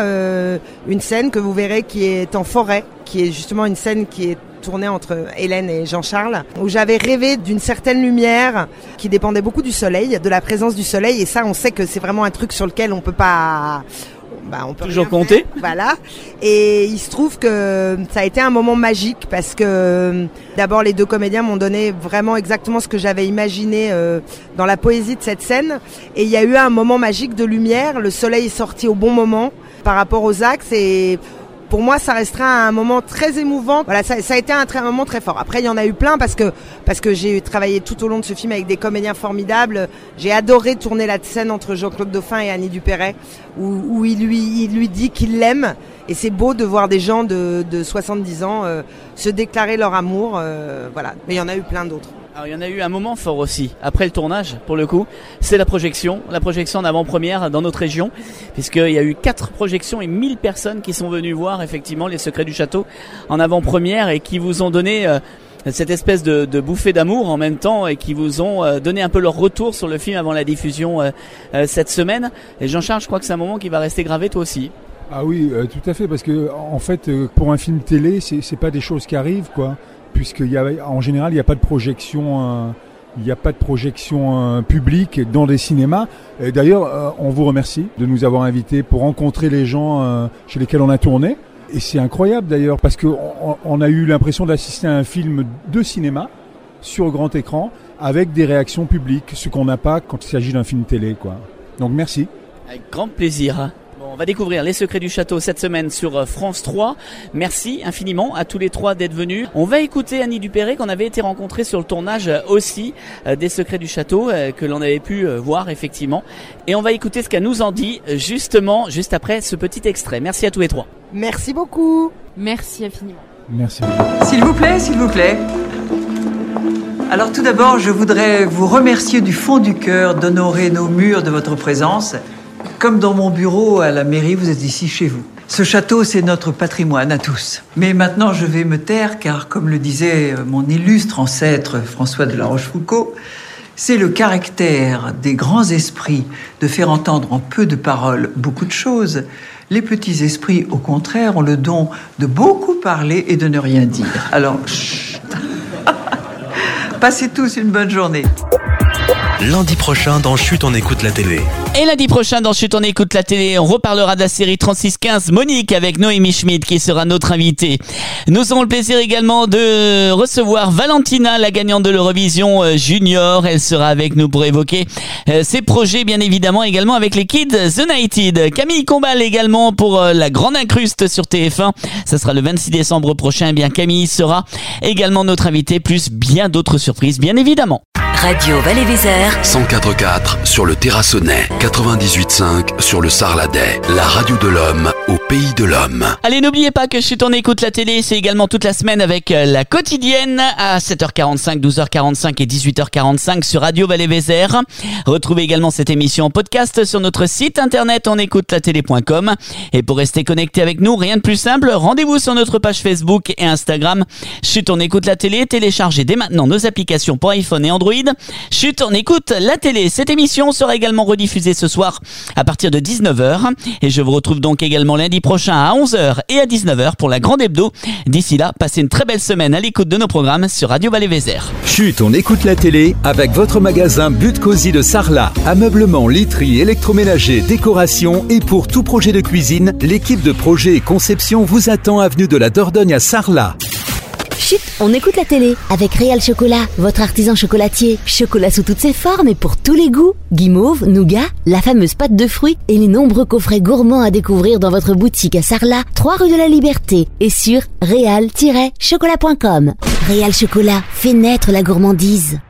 Speaker 21: une scène que vous verrez qui est en forêt, qui est justement une scène qui est tournée entre Hélène et Jean-Charles, où j'avais rêvé d'une certaine lumière qui dépendait beaucoup du soleil, de la présence du soleil, et ça, on sait que c'est vraiment un truc sur lequel on peut pas... on peut
Speaker 5: toujours compter.
Speaker 21: Voilà. Et il se trouve que ça a été un moment magique parce que d'abord les deux comédiens m'ont donné vraiment exactement ce que j'avais imaginé dans la poésie de cette scène. Et il y a eu un moment magique de lumière. Le soleil est sorti au bon moment par rapport aux axes et pour moi, ça restera un moment très émouvant. Voilà, ça a été un moment très fort. Après, il y en a eu plein parce que j'ai travaillé tout au long de ce film avec des comédiens formidables. J'ai adoré tourner la scène entre Jean-Claude Dauphin et Annie Dupéré, où il lui dit qu'il l'aime. Et c'est beau de voir des gens de 70 ans se déclarer leur amour. Voilà. Mais il y en a eu plein d'autres.
Speaker 5: Alors, il y en a eu un moment fort aussi, après le tournage, pour le coup, c'est la projection en avant-première dans notre région, puisqu'il y a eu 4 projections et 1000 personnes qui sont venues voir effectivement Les Secrets du Château en avant-première et qui vous ont donné cette espèce de bouffée d'amour en même temps et qui vous ont donné un peu leur retour sur le film avant la diffusion cette semaine. Et Jean-Charles, je crois que c'est un moment qui va rester gravé toi aussi.
Speaker 1: Ah oui, tout à fait, parce que en fait, pour un film télé, c'est pas des choses qui arrivent, quoi. Puisqu'en général, il n'y a pas de projection, publique dans des cinémas. Et d'ailleurs, on vous remercie de nous avoir invités pour rencontrer les gens chez lesquels on a tourné. Et c'est incroyable d'ailleurs, parce qu'on a eu l'impression d'assister à un film de cinéma sur grand écran avec des réactions publiques, ce qu'on n'a pas quand il s'agit d'un film télé, quoi. Donc merci.
Speaker 5: Avec grand plaisir. On va découvrir Les Secrets du Château cette semaine sur France 3. Merci infiniment à tous les 3 d'être venus. On va écouter Annie Dupéré qu'on avait été rencontrée sur le tournage aussi des Secrets du Château que l'on avait pu voir effectivement. Et on va écouter ce qu'elle nous en dit justement juste après ce petit extrait. Merci à tous les 3.
Speaker 21: Merci beaucoup.
Speaker 22: Merci infiniment.
Speaker 1: Merci.
Speaker 2: S'il vous plaît. Alors tout d'abord, je voudrais vous remercier du fond du cœur d'honorer nos murs de votre présence. Comme dans mon bureau à la mairie, vous êtes ici chez vous. Ce château, c'est notre patrimoine à tous. Mais maintenant, je vais me taire, car comme le disait mon illustre ancêtre François de la Rochefoucauld, c'est le caractère des grands esprits de faire entendre en peu de paroles beaucoup de choses. Les petits esprits, au contraire, ont le don de beaucoup parler et de ne rien dire. Alors, chut. Passez tous une bonne journée.
Speaker 7: lundi prochain dans Chut, on écoute la télé.
Speaker 5: Et lundi prochain dans Chut, on écoute la télé, on reparlera de la série 3615 Monique avec Noémie Schmidt qui sera notre invitée. Nous aurons le plaisir également de recevoir Valentina, la gagnante de l'Eurovision Junior. Elle sera avec nous pour évoquer ses projets, bien évidemment, également avec les Kids United. Camille Combal également pour la Grande Incruste sur TF1. Ça sera le 26 décembre prochain. Eh bien, Camille sera également notre invitée, plus bien d'autres surprises, bien évidemment.
Speaker 3: Radio Val-et-Vézère
Speaker 4: 104.4 sur le Terrassonnais, 98.5 sur le Sarladais, la radio de l'homme au pays de l'homme.
Speaker 5: Allez, n'oubliez pas que Chut, on écoute la télé, c'est également toute la semaine avec la quotidienne à 7h45, 12h45 et 18h45 sur Radio Val-et-Vézère. Retrouvez également cette émission en podcast sur notre site internet onécoutelatélé.com. Et pour rester connecté avec nous, rien de plus simple, rendez-vous sur notre page Facebook et Instagram. Chut, on écoute la télé, téléchargez dès maintenant nos applications pour iPhone et Android. Chut, on écoute la télé. Cette émission sera également rediffusée ce soir à partir de 19h. Et je vous retrouve donc également lundi prochain à 11h et à 19h pour la grande hebdo. D'ici là, passez une très belle semaine à l'écoute de nos programmes sur Radio Val-et-Vézère.
Speaker 23: Chut, on écoute la télé avec votre magasin But Cosy de Sarlat. Ameublement, literie, électroménager, décoration et pour tout projet de cuisine, l'équipe de projet et conception vous attend avenue de la Dordogne à Sarlat.
Speaker 24: Chut, on écoute la télé avec Réal Chocolat, votre artisan chocolatier. Chocolat sous toutes ses formes et pour tous les goûts. Guimauve, nougat, la fameuse pâte de fruits et les nombreux coffrets gourmands à découvrir dans votre boutique à Sarlat, 3 rue de la Liberté et sur réal-chocolat.com. Réal Chocolat, fait naître la gourmandise.